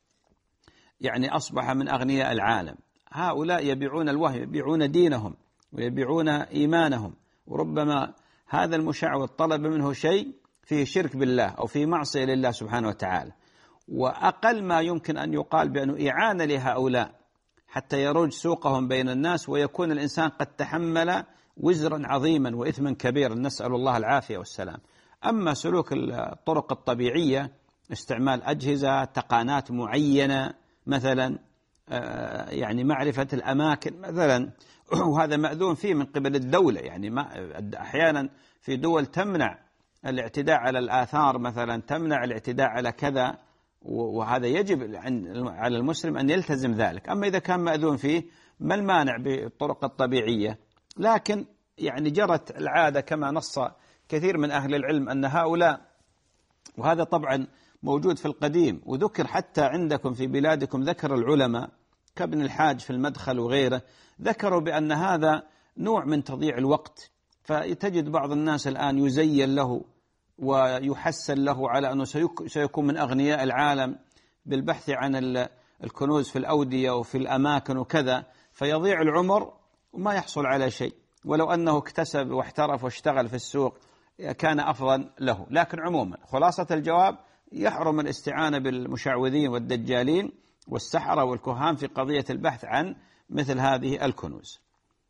يعني أصبح من أغنياء العالم. هؤلاء يبيعون الوهم، يبيعون دينهم ويبيعون إيمانهم، وربما هذا المشعوذ طلب منه شيء فيه شرك بالله أو فيه معصية لله سبحانه وتعالى. وأقل ما يمكن أن يقال بأنه إعانة لهؤلاء حتى يروج سوقهم بين الناس، ويكون الإنسان قد تحمل وزرا عظيما وإثما كبيرا، نسأل الله العافية والسلام. أما سلوك الطرق الطبيعية، استعمال أجهزة تقانات معينة مثلا، يعني معرفة الأماكن مثلا، وهذا مأذون فيه من قبل الدولة. يعني ما أحيانا في دول تمنع الاعتداء على الآثار مثلا، تمنع الاعتداء على كذا، وهذا يجب على المسلم أن يلتزم ذلك. أما إذا كان مأذون فيه ما المانع بالطرق الطبيعية؟ لكن يعني جرت العادة كما نص كثير من أهل العلم أن هؤلاء، وهذا طبعا موجود في القديم وذكر حتى عندكم في بلادكم، ذكر العلماء كابن الحاج في المدخل وغيره، ذكروا بأن هذا نوع من تضييع الوقت. فتجد بعض الناس الآن يزين له ويحسن له على أنه سيكون من أغنياء العالم بالبحث عن الكنوز في الأودية وفي الأماكن وكذا، فيضيع العمر وما يحصل على شيء، ولو أنه اكتسب واحترف واشتغل في السوق كان أفضل له. لكن عموما خلاصة الجواب: يحرم الاستعانة بالمشعوذين والدجالين والسحرة والكهان في قضية البحث عن مثل هذه الكنوز.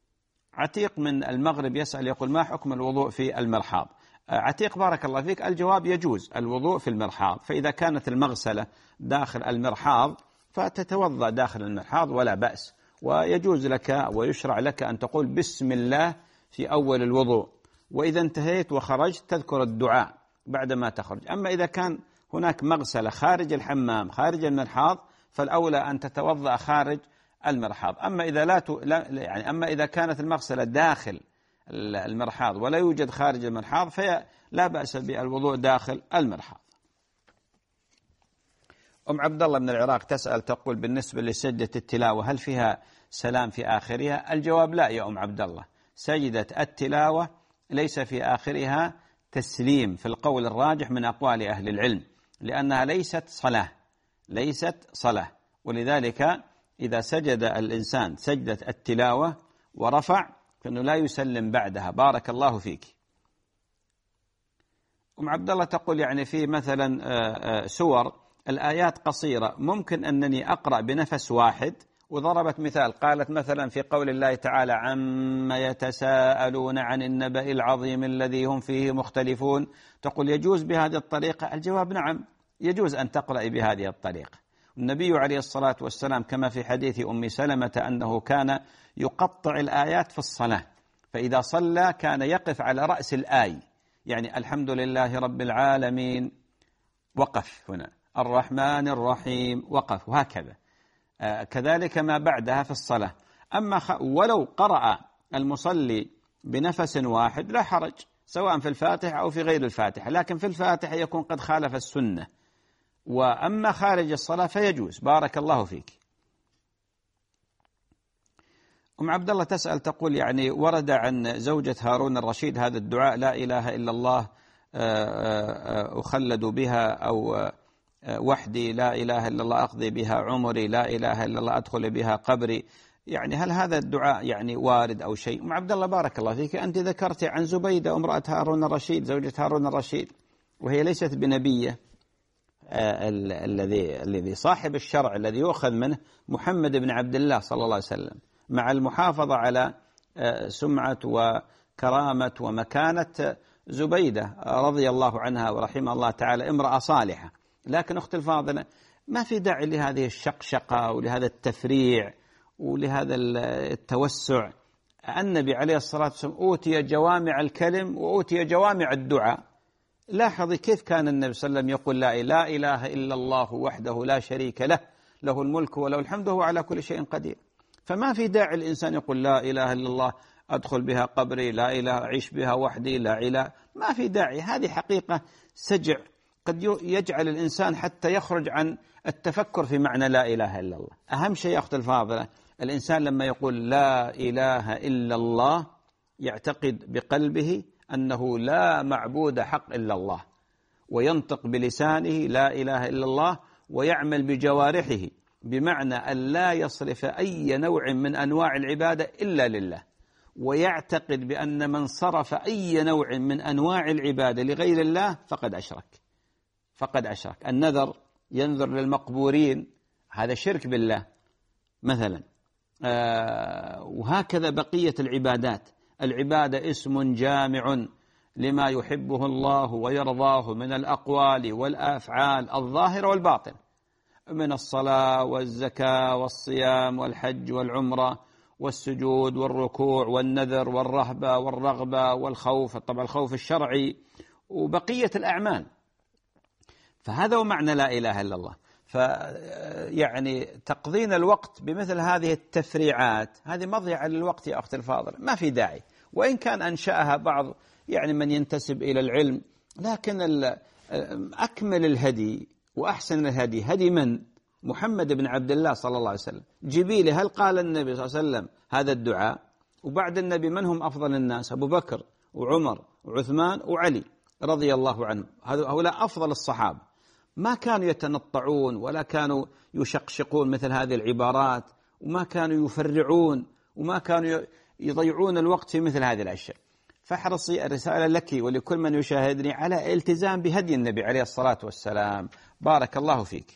عتيق من المغرب يسأل يقول: ما حكم الوضوء في المرحاض؟ عتيق بارك الله فيك، الجواب: يجوز الوضوء في المرحاض. فإذا كانت المغسلة داخل المرحاض فتتوضأ داخل المرحاض ولا بأس، ويجوز لك ويشرع لك أن تقول بسم الله في أول الوضوء، وإذا انتهيت وخرجت تذكر الدعاء بعدما تخرج. أما إذا كان هناك مغسلة خارج الحمام خارج المرحاض فالأولى أن تتوضأ خارج المرحاض. أما إذا لا, ت... لا يعني أما إذا كانت المغسلة داخل المرحاض ولا يوجد خارج المرحاض فلا بأس بالوضوء داخل المرحاض. أم عبد الله من العراق تسأل تقول: بالنسبة لسجدة التلاوة هل فيها سلام في آخرها؟ الجواب: لا يا أم عبد الله، سجدة التلاوة ليس في آخرها تسليم في القول الراجح من أقوال أهل العلم، لأنها ليست صلاة ليست صلاة ولذلك إذا سجد الإنسان سجدة التلاوة ورفع فإنه لا يسلم بعدها. بارك الله فيك. أم عبد الله تقول: يعني في مثلا سور الآيات قصيرة، ممكن أنني أقرأ بنفس واحد؟ وضربت مثال، قالت مثلا في قول الله تعالى: عما يتساءلون عن النبأ العظيم الذي هم فيه مختلفون، تقول: يجوز بهذه الطريقة؟ الجواب: نعم، يجوز أن تقرأ بهذه الطريقة. النبي عليه الصلاة والسلام كما في حديث أم سلمة أنه كان يقطع الآيات في الصلاة، فإذا صلى كان يقف على رأس الآي، يعني الحمد لله رب العالمين وقف هنا، الرحمن الرحيم وقف، وهكذا. آه كذلك ما بعدها في الصلاة. أما خ... ولو قرأ المصلي بنفس واحد لا حرج، سواء في الفاتحة أو في غير الفاتحة، لكن في الفاتحة يكون قد خالف السنة، وأما خارج الصلاة فيجوز. بارك الله فيك. أم عبد الله تسأل تقول يعني ورد عن زوجة هارون الرشيد هذا الدعاء: لا إله إلا الله أخلد بها، أو وحدي لا إله إلا الله أقضي بها عمري، لا إله إلا الله أدخل بها قبري. يعني هل هذا الدعاء يعني وارد أو شيء؟ أم عبد الله بارك الله فيك، أنت ذكرت عن زبيدة امرأة هارون الرشيد زوجة هارون الرشيد، وهي ليست بنبية. الذي الذي صاحب الشرع الذي يؤخذ منه محمد بن عبد الله صلى الله عليه وسلم، مع المحافظة على سمعة وكرامة ومكانة زبيدة رضي الله عنها ورحمه الله تعالى، امرأة صالحة. لكن أخت الفاضلة، ما في داعي لهذه الشقشقة ولهذا التفريع ولهذا التوسع. النبي عليه الصلاة والسلام أوتي جوامع الكلم وأوتي جوامع الدعاء. لاحظي كيف كان النبي صلى الله عليه وسلم يقول: لا إله إلا الله وحده لا شريك له، له الملك وله الحمد وهو على كل شيء قدير. فما في داعي الإنسان يقول لا إله إلا الله أدخل بها قبري، لا إله أعيش بها وحدي، لا إله، ما في داعي. هذه حقيقة سجع قد يجعل الإنسان حتى يخرج عن التفكر في معنى لا إله إلا الله. أهم شيء يا أخت الفاضلة، الإنسان لما يقول لا إله إلا الله يعتقد بقلبه أنه لا معبود حق إلا الله، وينطق بلسانه لا إله إلا الله، ويعمل بجوارحه، بمعنى أن لا يصرف أي نوع من أنواع العبادة إلا لله، ويعتقد بأن من صرف أي نوع من أنواع العبادة لغير الله فقد أشرك فقد أشرك. النذر ينذر للمقبورين، هذا شرك بالله مثلا. آه وهكذا بقية العبادات. العبادة اسم جامع لما يحبه الله ويرضاه من الأقوال والأفعال الظاهرة والباطن، من الصلاة والزكاة والصيام والحج والعمرة والسجود والركوع والنذر والرهبة والرغبة والخوف، طبعا الخوف الشرعي، وبقية الأعمال. فهذا هو معنى لا إله إلا الله. فيعني تقضين الوقت بمثل هذه التفريعات هذه مضيعة للوقت يا أختي الفاضلة، ما في داعي. وإن كان أنشأها بعض يعني من ينتسب إلى العلم، لكن أكمل الهدي وأحسن الهدي هدي من؟ محمد بن عبد الله صلى الله عليه وسلم. جبيلي هل قال النبي صلى الله عليه وسلم هذا الدعاء؟ وبعد النبي من هم أفضل الناس؟ أبو بكر وعمر وعثمان وعلي رضي الله عنهم، هؤلاء أفضل الصحابة. ما كانوا يتنطعون ولا كانوا يشقشقون مثل هذه العبارات، وما كانوا يفرعون، وما كانوا يضيعون الوقت في مثل هذه الأشياء. فاحرصي، الرسالة لك ولكل من يشاهدني على التزام بهدي النبي عليه الصلاة والسلام. بارك الله فيك.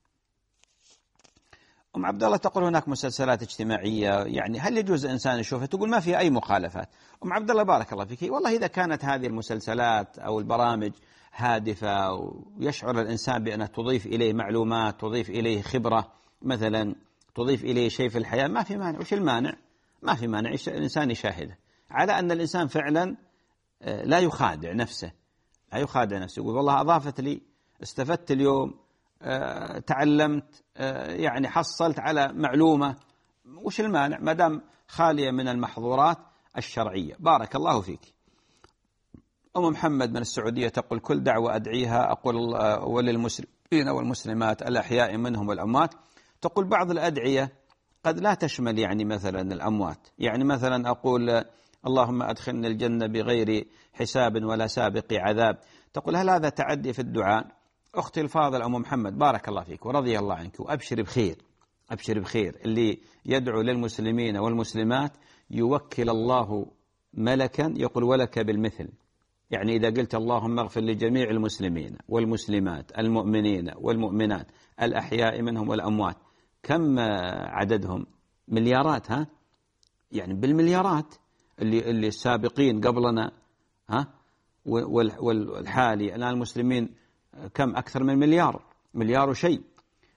أم عبد الله تقول هناك مسلسلات اجتماعية، يعني هل يجوز الإنسان يشوفها؟ تقول ما فيها أي مخالفات. أم عبد الله بارك الله فيك، والله إذا كانت هذه المسلسلات أو البرامج هادفة ويشعر الإنسان بأنها تضيف إليه معلومات، تضيف إليه خبرة مثلا، تضيف إليه شيء في الحياة، ما في مانع. وش المانع؟ ما في مانع الإنسان يشاهده، على أن الإنسان فعلا لا يخادع نفسه، لا يخادع نفسه، يقول والله أضافت لي، استفدت اليوم، تعلمت، يعني حصلت على معلومة. وش المانع ما دام خالية من المحظورات الشرعية؟ بارك الله فيك. أم محمد من السعودية تقول كل دعوة أدعيها أقول وللمسلمين والمسلمات الأحياء منهم والأموات. تقول بعض الأدعية قد لا تشمل يعني مثلا الأموات، يعني مثلا أقول اللهم أدخلني الجنة بغير حساب ولا سابق عذاب. تقول هل هذا تعدي في الدعاء؟ أختي الفاضل أم محمد بارك الله فيك ورضي الله عنك، وأبشر بخير، أبشر بخير. اللي يدعو للمسلمين والمسلمات يوكل الله ملكا يقول ولك بالمثل. يعني إذا قلت اللهم اغفر لجميع المسلمين والمسلمات المؤمنين والمؤمنات الأحياء منهم والأموات، كم عددهم؟ مليارات، ها؟ يعني بالمليارات اللي اللي السابقين قبلنا، ها؟ والحالي الآن المسلمين كم؟ أكثر من مليار، مليار وشيء.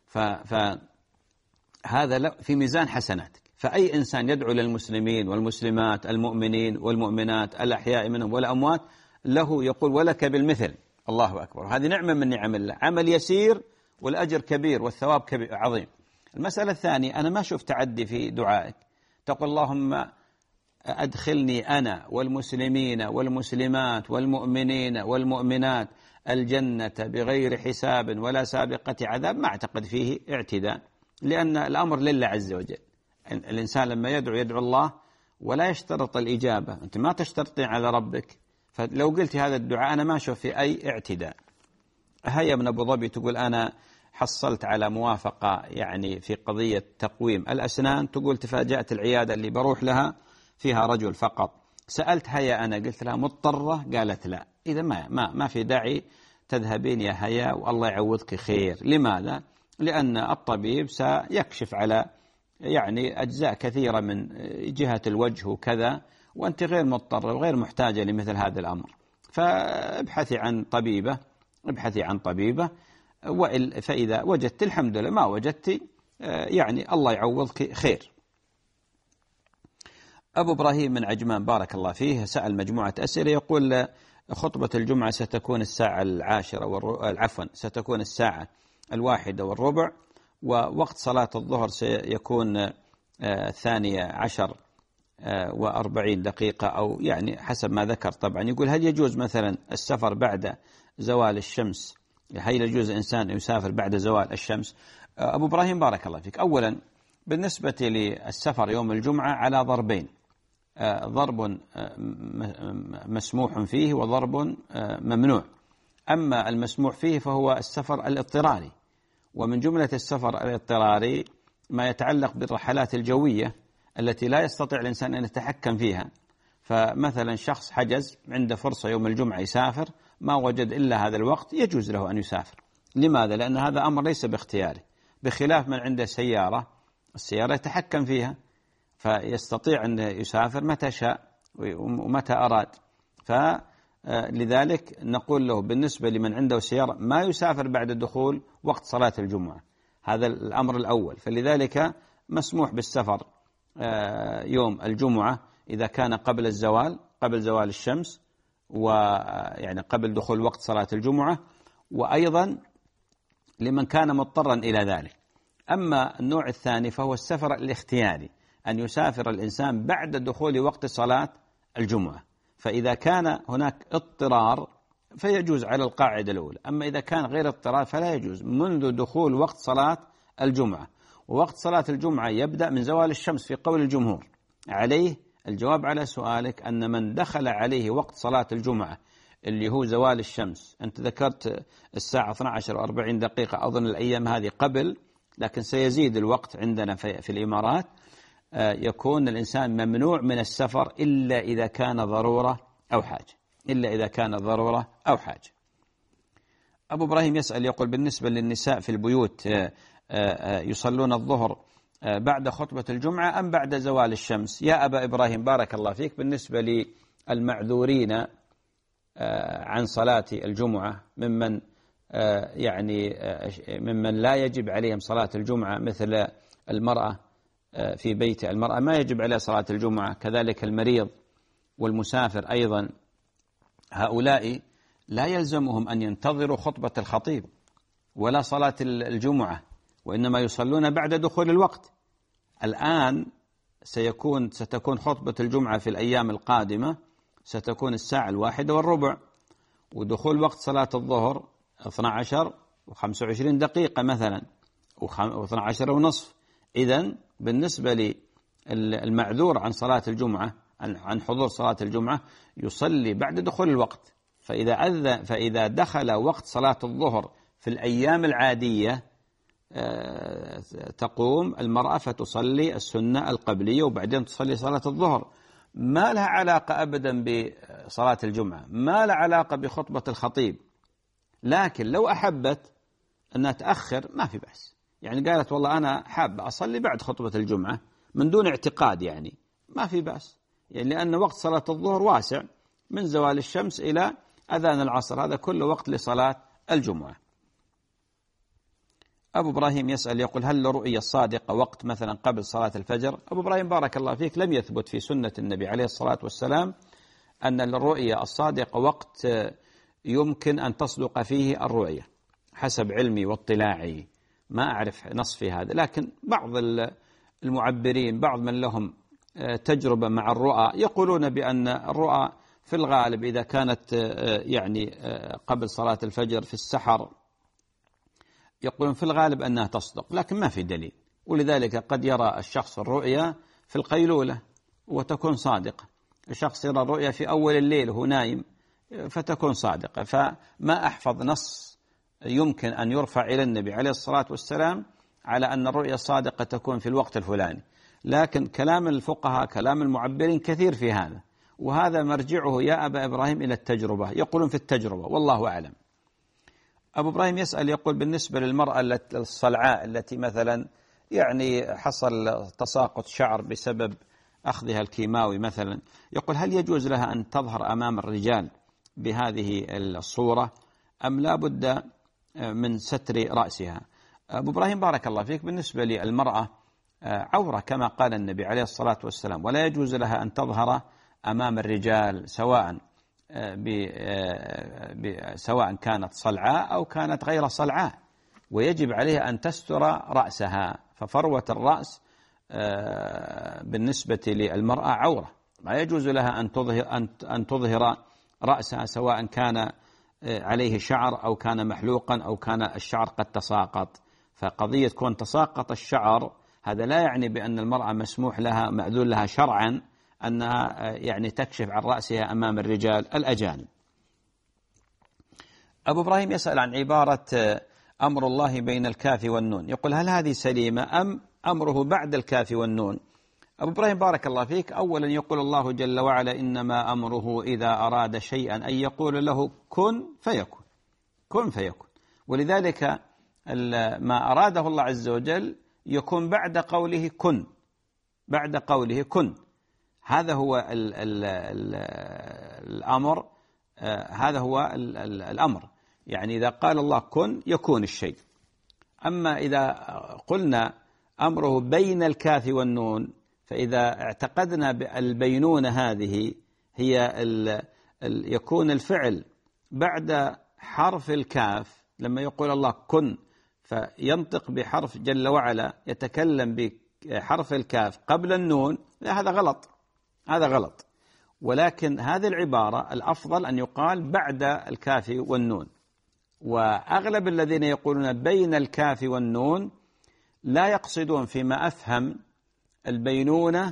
فهذا في ميزان حسناتك. فأي إنسان يدعو للمسلمين والمسلمات المؤمنين والمؤمنات الأحياء منهم والأموات له يقول ولك بالمثل. الله أكبر. هذه نعمة من نعم الله، عمل يسير والأجر كبير والثواب كبير عظيم. المسألة الثانية، أنا ما شوف تعدي في دعائك، تقول اللهم أدخلني أنا والمسلمين والمسلمات والمؤمنين والمؤمنات الجنة بغير حساب ولا سابقة عذاب. ما أعتقد فيه اعتداء، لأن الأمر لله عز وجل. الإنسان لما يدعو يدعو الله ولا يشترط الإجابة، أنت ما تشترطين على ربك. فلو قلت هذا الدعاء أنا ما أشوف في أي اعتداء. هيا من أبو ظبي تقول أنا حصلت على موافقة يعني في قضية تقويم الأسنان، تقول تفاجأت العيادة اللي بروح لها فيها رجل فقط، سألت هيا أنا قلت لها مضطرة، قالت لا. إذا ما ما ما في داعي تذهبين يا هيا والله يعوضك خير. لماذا؟ لأن الطبيب سيكشف على يعني أجزاء كثيرة من جهة الوجه وكذا، وأنت غير مضطرة وغير محتاجة لمثل هذا الأمر. فابحثي عن طبيبة، ابحثي عن طبيبة، فإذا وجدت الحمد لله، ما وجدت يعني الله يعوضك خير. أبو إبراهيم من عجمان بارك الله فيه سأل مجموعة أسئلة، يقول خطبة الجمعة ستكون الساعة العاشرة والر... عفوا ستكون الساعة الواحدة والربع، ووقت صلاة الظهر سيكون الثانية عشر وأربعين دقيقة أو يعني حسب ما ذكر. طبعا يقول هل يجوز مثلا السفر بعد زوال الشمس؟ هل يجوز الإنسان يسافر بعد زوال الشمس؟ أبو إبراهيم بارك الله فيك، أولا بالنسبة للسفر يوم الجمعة على ضربين، ضرب مسموح فيه وضرب ممنوع. أما المسموح فيه فهو السفر الاضطراري، ومن جملة السفر الاضطراري ما يتعلق بالرحلات الجوية التي لا يستطيع الإنسان أن يتحكم فيها. فمثلا شخص حجز عنده فرصة يوم الجمعة يسافر، ما وجد إلا هذا الوقت، يجوز له أن يسافر. لماذا؟ لأن هذا أمر ليس باختياره، بخلاف من عنده سيارة، السيارة يتحكم فيها فيستطيع أن يسافر متى شاء ومتى أراد. فلذلك نقول له بالنسبة لمن عنده سيارة ما يسافر بعد دخول وقت صلاة الجمعة، هذا الأمر الأول. فلذلك مسموح بالسفر يوم الجمعة إذا كان قبل الزوال، قبل زوال الشمس، ويعني قبل دخول وقت صلاة الجمعة، وأيضا لمن كان مضطرا إلى ذلك. أما النوع الثاني فهو السفر الاختياري، أن يسافر الإنسان بعد دخول وقت صلاة الجمعة. فإذا كان هناك اضطرار فيجوز على القاعدة الأولى، أما إذا كان غير اضطرار فلا يجوز منذ دخول وقت صلاة الجمعة. ووقت صلاة الجمعة يبدأ من زوال الشمس في قول الجمهور. عليه الجواب على سؤالك أن من دخل عليه وقت صلاة الجمعة اللي هو زوال الشمس، أنت ذكرت الساعة اثنتي عشرة وأربعين دقيقة، أظن الأيام هذه قبل، لكن سيزيد الوقت عندنا في, في الإمارات. يكون الإنسان ممنوع من السفر إلا إذا كان ضرورة أو حاجة، إلا إذا كان ضرورة أو حاجة. أبو إبراهيم يسأل يقول بالنسبة للنساء في البيوت يصلون الظهر بعد خطبة الجمعة أم بعد زوال الشمس؟ يا أبا إبراهيم بارك الله فيك، بالنسبة للمعذورين عن صلاة الجمعة ممن يعني ممن لا يجب عليهم صلاة الجمعة، مثل المرأة في بيت، المرأة ما يجب عليها صلاة الجمعة، كذلك المريض والمسافر أيضا، هؤلاء لا يلزمهم أن ينتظروا خطبة الخطيب ولا صلاة الجمعة، وإنما يصلون بعد دخول الوقت. الآن سيكون ستكون خطبة الجمعة في الأيام القادمة ستكون الساعة الواحدة والربع، ودخول وقت صلاة الظهر اثنتي عشرة وخمسة وعشرين دقيقة مثلا، واثنتي عشرة ونصف. إذن بالنسبة للمعذور عن صلاة الجمعة، عن حضور صلاة الجمعة، يصلي بعد دخول الوقت. فإذا أذن فإذا دخل وقت صلاة الظهر في الأيام العادية تقوم المرأة فتصلي السنة القبلية وبعدين تصلي صلاة الظهر، ما لها علاقة أبدا بصلاة الجمعة، ما لها علاقة بخطبة الخطيب. لكن لو أحبت أنها تأخر ما في بأس، يعني قالت والله أنا حابة أصلي بعد خطبة الجمعة من دون اعتقاد، يعني ما في بأس، يعني لأن وقت صلاة الظهر واسع من زوال الشمس إلى أذان العصر، هذا كله وقت لصلاة الجمعة. أبو إبراهيم يسأل يقول هل الرؤيا الصادقة وقت مثلا قبل صلاة الفجر؟ أبو إبراهيم بارك الله فيك لم يثبت في سنة النبي عليه الصلاة والسلام أن الرؤيا الصادقة وقت يمكن أن تصدق فيه الرؤيا، حسب علمي واطلاعي ما أعرف نص في هذا، لكن بعض المعبرين بعض من لهم تجربة مع الرؤى يقولون بأن الرؤى في الغالب إذا كانت يعني قبل صلاة الفجر في السحر يقولون في الغالب أنها تصدق، لكن ما في دليل، ولذلك قد يرى الشخص الرؤيا في القيلولة وتكون صادقة، الشخص يرى الرؤيا في أول الليل وهو نايم فتكون صادقة. فما أحفظ نص يمكن أن يرفع إلى النبي عليه الصلاة والسلام على أن الرؤيا الصادقة تكون في الوقت الفلاني، لكن كلام الفقهاء كلام المعبرين كثير في هذا، وهذا مرجعه يا أبا إبراهيم إلى التجربة، يقولون في التجربة والله أعلم. أبو إبراهيم يسأل يقول بالنسبة للمرأة الصلعاء التي مثلا يعني حصل تساقط شعر بسبب أخذها الكيماوي مثلا، يقول هل يجوز لها أن تظهر أمام الرجال بهذه الصورة أم لا بد من ستر رأسها؟ أبو إبراهيم بارك الله فيك بالنسبة للمرأة عورة كما قال النبي عليه الصلاة والسلام، ولا يجوز لها أن تظهر أمام الرجال سواء سواء كانت صلعاء أو كانت غير صلعاء، ويجب عليها أن تستر رأسها، ففروة الرأس بالنسبة للمرأة عورة، ما يجوز لها أن تظهر أن تظهر رأسها سواء كان عليه شعر أو كان محلوقا أو كان الشعر قد تساقط. فقضية كون تساقط الشعر هذا لا يعني بأن المرأة مسموح لها مأذون لها شرعا أنها يعني تكشف عن رأسها أمام الرجال الأجانب. أبو إبراهيم يسأل عن عبارة أمر الله بين الكاف والنون، يقول هل هذه سليمة أم أمره بعد الكاف والنون؟ أبو إبراهيم بارك الله فيك، أولا يقول الله جل وعلا إنما أمره إذا أراد شيئا أن يقول له كن فيكون، كن فيكون، ولذلك ما أراده الله عز وجل يكون بعد قوله كن، بعد قوله كن، هذا هو ال ال ال الأمر، هذا هو ال ال الأمر، يعني إذا قال الله كن يكون الشيء. أما إذا قلنا أمره بين الكاف والنون، فإذا اعتقدنا بالبينونة هذه هي ال ال يكون الفعل بعد حرف الكاف، لما يقول الله كن فينطق بحرف جل وعلا يتكلم بحرف الكاف قبل النون، لا هذا غلط، هذا غلط، ولكن هذه العبارة الأفضل أن يقال بعد الكاف والنون، وأغلب الذين يقولون بين الكاف والنون لا يقصدون فيما أفهم البينونة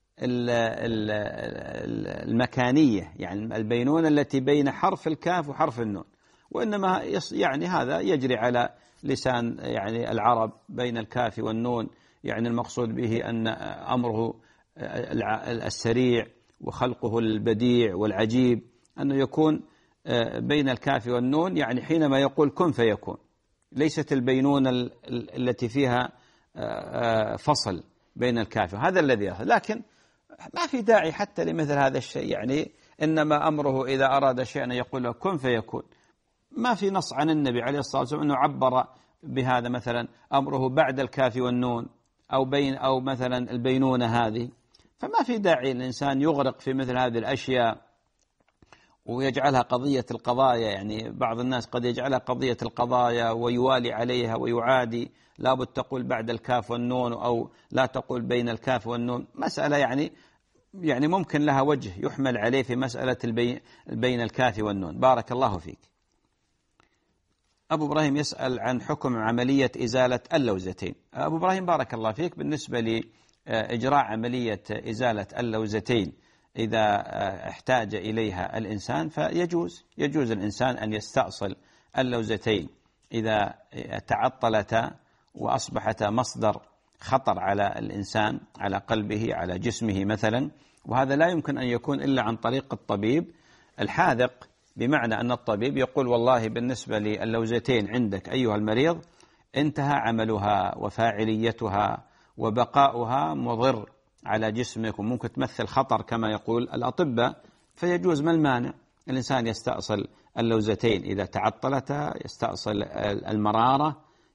المكانية، يعني البينونة التي بين حرف الكاف وحرف النون، وإنما يعني هذا يجري على لسان يعني العرب بين الكاف والنون، يعني المقصود به أن أمره السريع وخلقه البديع والعجيب أنه يكون بين الكاف والنون، يعني حينما يقول كن فيكون، ليست البينونة التي فيها فصل بين الكاف، هذا الذي يحصل. لكن ما في داعي حتى لمثل هذا الشيء، يعني إنما أمره إذا أراد شيئا يقول له كن فيكون، ما في نص عن النبي عليه الصلاة والسلام أنه عبر بهذا مثلا أمره بعد الكاف والنون أو بين أو مثلا البينونة هذه، فما في داعي الإنسان يغرق في مثل هذه الأشياء ويجعلها قضية القضايا. يعني بعض الناس قد يجعلها قضية القضايا ويوالي عليها ويعادي، لابد تقول بعد الكاف والنون أو لا تقول بين الكاف والنون، مسألة يعني يعني ممكن لها وجه يحمل عليه في مسألة بين الكاف والنون. بارك الله فيك. أبو إبراهيم يسأل عن حكم عملية إزالة اللوزتين. أبو إبراهيم بارك الله فيك، بالنسبة لإجراء عملية إزالة اللوزتين إذا احتاج إليها الإنسان فيجوز، يجوز الإنسان أن يستأصل اللوزتين إذا تعطلتا وأصبحتا مصدر خطر على الإنسان، على قلبه، على جسمه مثلا، وهذا لا يمكن أن يكون إلا عن طريق الطبيب الحاذق، بمعنى أن الطبيب يقول والله بالنسبة للوزتين عندك أيها المريض انتهى عملها وفاعليتها وبقاؤها مضر على جسمك وممكن تمثل خطر كما يقول الأطباء، فيجوز ما المانع الإنسان يستأصل اللوزتين إذا تعطلتا، يستأصل المرارة،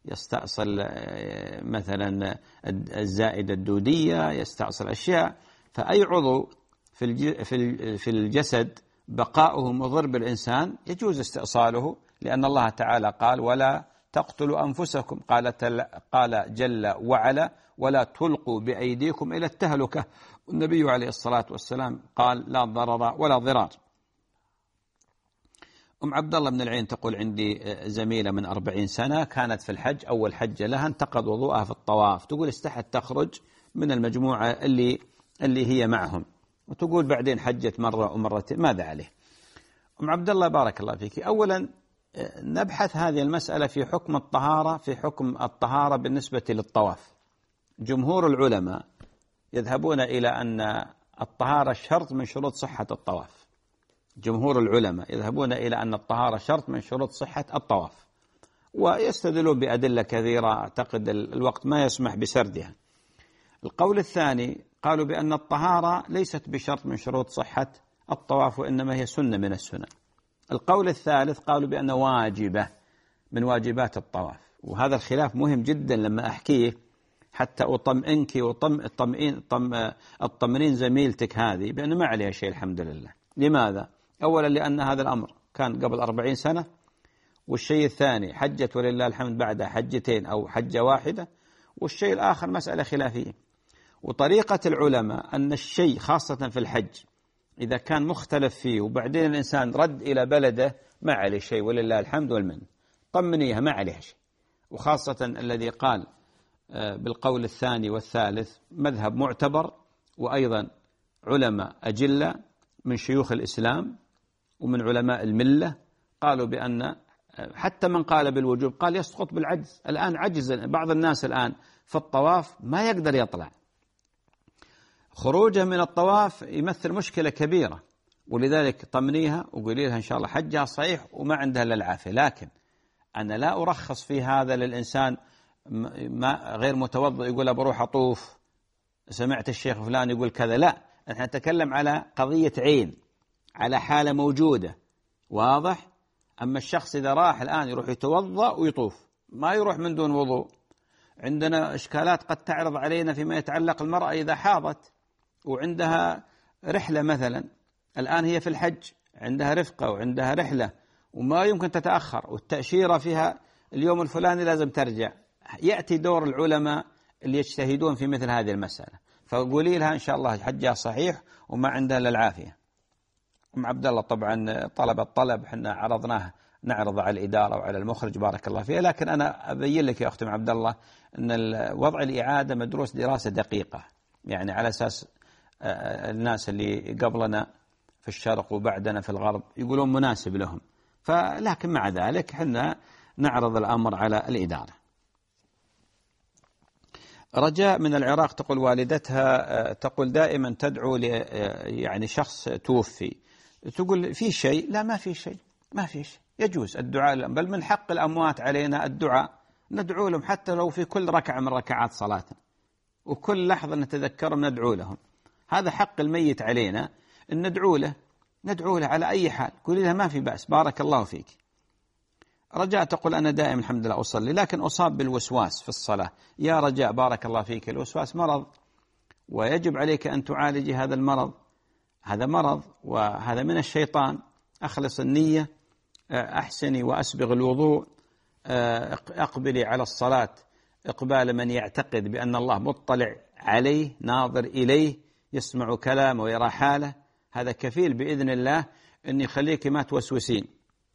يستأصل مثلا الزائدة الدودية، يستأصل أشياء. فأي عضو في الجسد بقاؤه مضر بالإنسان يجوز استئصاله، لأن الله تعالى قال ولا تقتلوا أنفسكم، قال, قال جل وعلا ولا تلقوا بأيديكم إلى التهلكة. النبي عليه الصلاة والسلام قال لا ضرر ولا ضرار. أم عبد الله بن العين تقول عندي زميلة من أربعين سنة كانت في الحج، أول حجة لها انتقض وضوءها في الطواف، تقول استحت تخرج من المجموعة اللي اللي هي معهم، وتقول بعدين حجت مرة ومرتين، ماذا عليه؟ أم عبد الله بارك الله فيك، أولا نبحث هذه المسألة في حكم الطهارة، في حكم الطهارة بالنسبة للطواف. جمهور العلماء يذهبون إلى أن الطهارة شرط من شروط صحة الطواف. جمهور العلماء يذهبون إلى أن الطهارة شرط من شروط صحة الطواف، ويستدلون بأدلة كثيرة أعتقد الوقت ما يسمح بسردها. القول الثاني قالوا بأن الطهارة ليست بشرط من شروط صحة الطواف، وإنما هي سنة من السنن. القول الثالث قالوا بأن واجبة من واجبات الطواف، وهذا الخلاف مهم جدا لما أحكيه حتى أطمئنك وطمئن الطمئنين زميلتك هذه بأنه ما عليها شيء الحمد لله. لماذا؟ أولا لأن هذا الأمر كان قبل أربعين سنة، والشيء الثاني حجت ولله الحمد بعدها حجتين أو حجة واحدة، والشيء الآخر مسألة خلافية. وطريقة العلماء أن الشيء خاصة في الحج إذا كان مختلف فيه وبعدين الإنسان رد إلى بلده ما عليه شيء ولله الحمد والمن، طمنيها ما عليها شيء. وخاصة الذي قال بالقول الثاني والثالث مذهب معتبر، وأيضا علماء أجلة من شيوخ الإسلام ومن علماء الملة قالوا بأن حتى من قال بالوجوب قال يسقط بالعجز. الآن عجز بعض الناس الآن في الطواف ما يقدر يطلع، خروجه من الطواف يمثل مشكلة كبيرة، ولذلك طمنيها وقولي لها إن شاء الله حجها صحيح وما عندها إلا العافية. لكن أنا لا أرخص في هذا للإنسان ما غير متوضئ يقول بروح أطوف، سمعت الشيخ فلان يقول كذا، لا، نحن نتكلم على قضية عين، على حالة موجودة، واضح؟ أما الشخص إذا راح الآن يروح يتوضأ ويطوف، ما يروح من دون وضوء. عندنا إشكالات قد تعرض علينا فيما يتعلق المرأة إذا حاضت وعندها رحلة مثلا، الآن هي في الحج عندها رفقة وعندها رحلة وما يمكن تتأخر، والتأشيرة فيها اليوم الفلاني لازم ترجع. يأتي دور العلماء اللي يجتهدون في مثل هذه المسألة، فقولي لها إن شاء الله حجها صحيح وما عندها إلا العافية. أم عبد الله طبعا طلب الطلب احنا عرضناه نعرض على الإدارة وعلى المخرج بارك الله فيه، لكن أنا أبين لك يا أختي أم عبد الله أن وضع الإعادة مدروس دراسة دقيقة، يعني على أساس الناس اللي قبلنا في الشرق وبعدنا في الغرب يقولون مناسب لهم، فلكن مع ذلك احنا نعرض الأمر على الإدارة. رجاء من العراق تقول والدتها تقول دائما تدعو ل يعني شخص توفي، تقول في شيء؟ لا ما في شيء، ما في شيء، يجوز الدعاء، بل من حق الأموات علينا الدعاء، ندعو لهم حتى لو في كل ركعة من ركعات صلاة، وكل لحظة نتذكرهم ندعو لهم، هذا حق الميت علينا أن ندعو له، ندعو له على أي حال. قولي لها ما في بأس بارك الله فيك. رجاء تقول أنا دائما الحمد لله أصلي لكن أصاب بالوسواس في الصلاة. يا رجاء بارك الله فيك، الوسواس مرض ويجب عليك أن تعالجي هذا المرض، هذا مرض وهذا من الشيطان. أخلص النية، أحسني وأسبغ الوضوء، أقبلي على الصلاة إقبال من يعتقد بأن الله مطلع عليه ناظر إليه يسمع كلامه ويرى حاله، هذا كفيل بإذن الله أن يخليك ما توسوسين.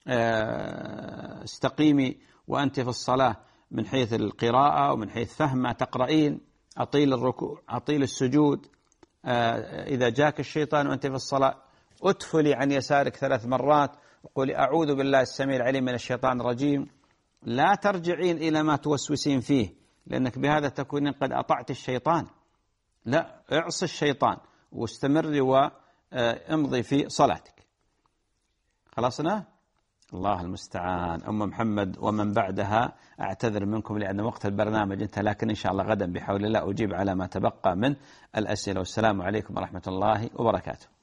استقيمي وأنت في الصلاة من حيث القراءة ومن حيث فهم ما تقرأين، أطيل الركوع أطيل السجود. إذا جاك الشيطان وأنت في الصلاة أدفلي عن يسارك ثلاث مرات وقولي أعوذ بالله السميع العليم من الشيطان الرجيم. لا ترجعين إلى ما توسوسين فيه، لأنك بهذا تكونين قد أطعت الشيطان. لا، اعصي الشيطان واستمري وامضي في صلاتك. خلصنا؟ الله المستعان. أم محمد ومن بعدها أعتذر منكم لأن وقت البرنامج انتهى، لكن إن شاء الله غدا بحول الله أجيب على ما تبقى من الأسئلة. والسلام عليكم ورحمة الله وبركاته.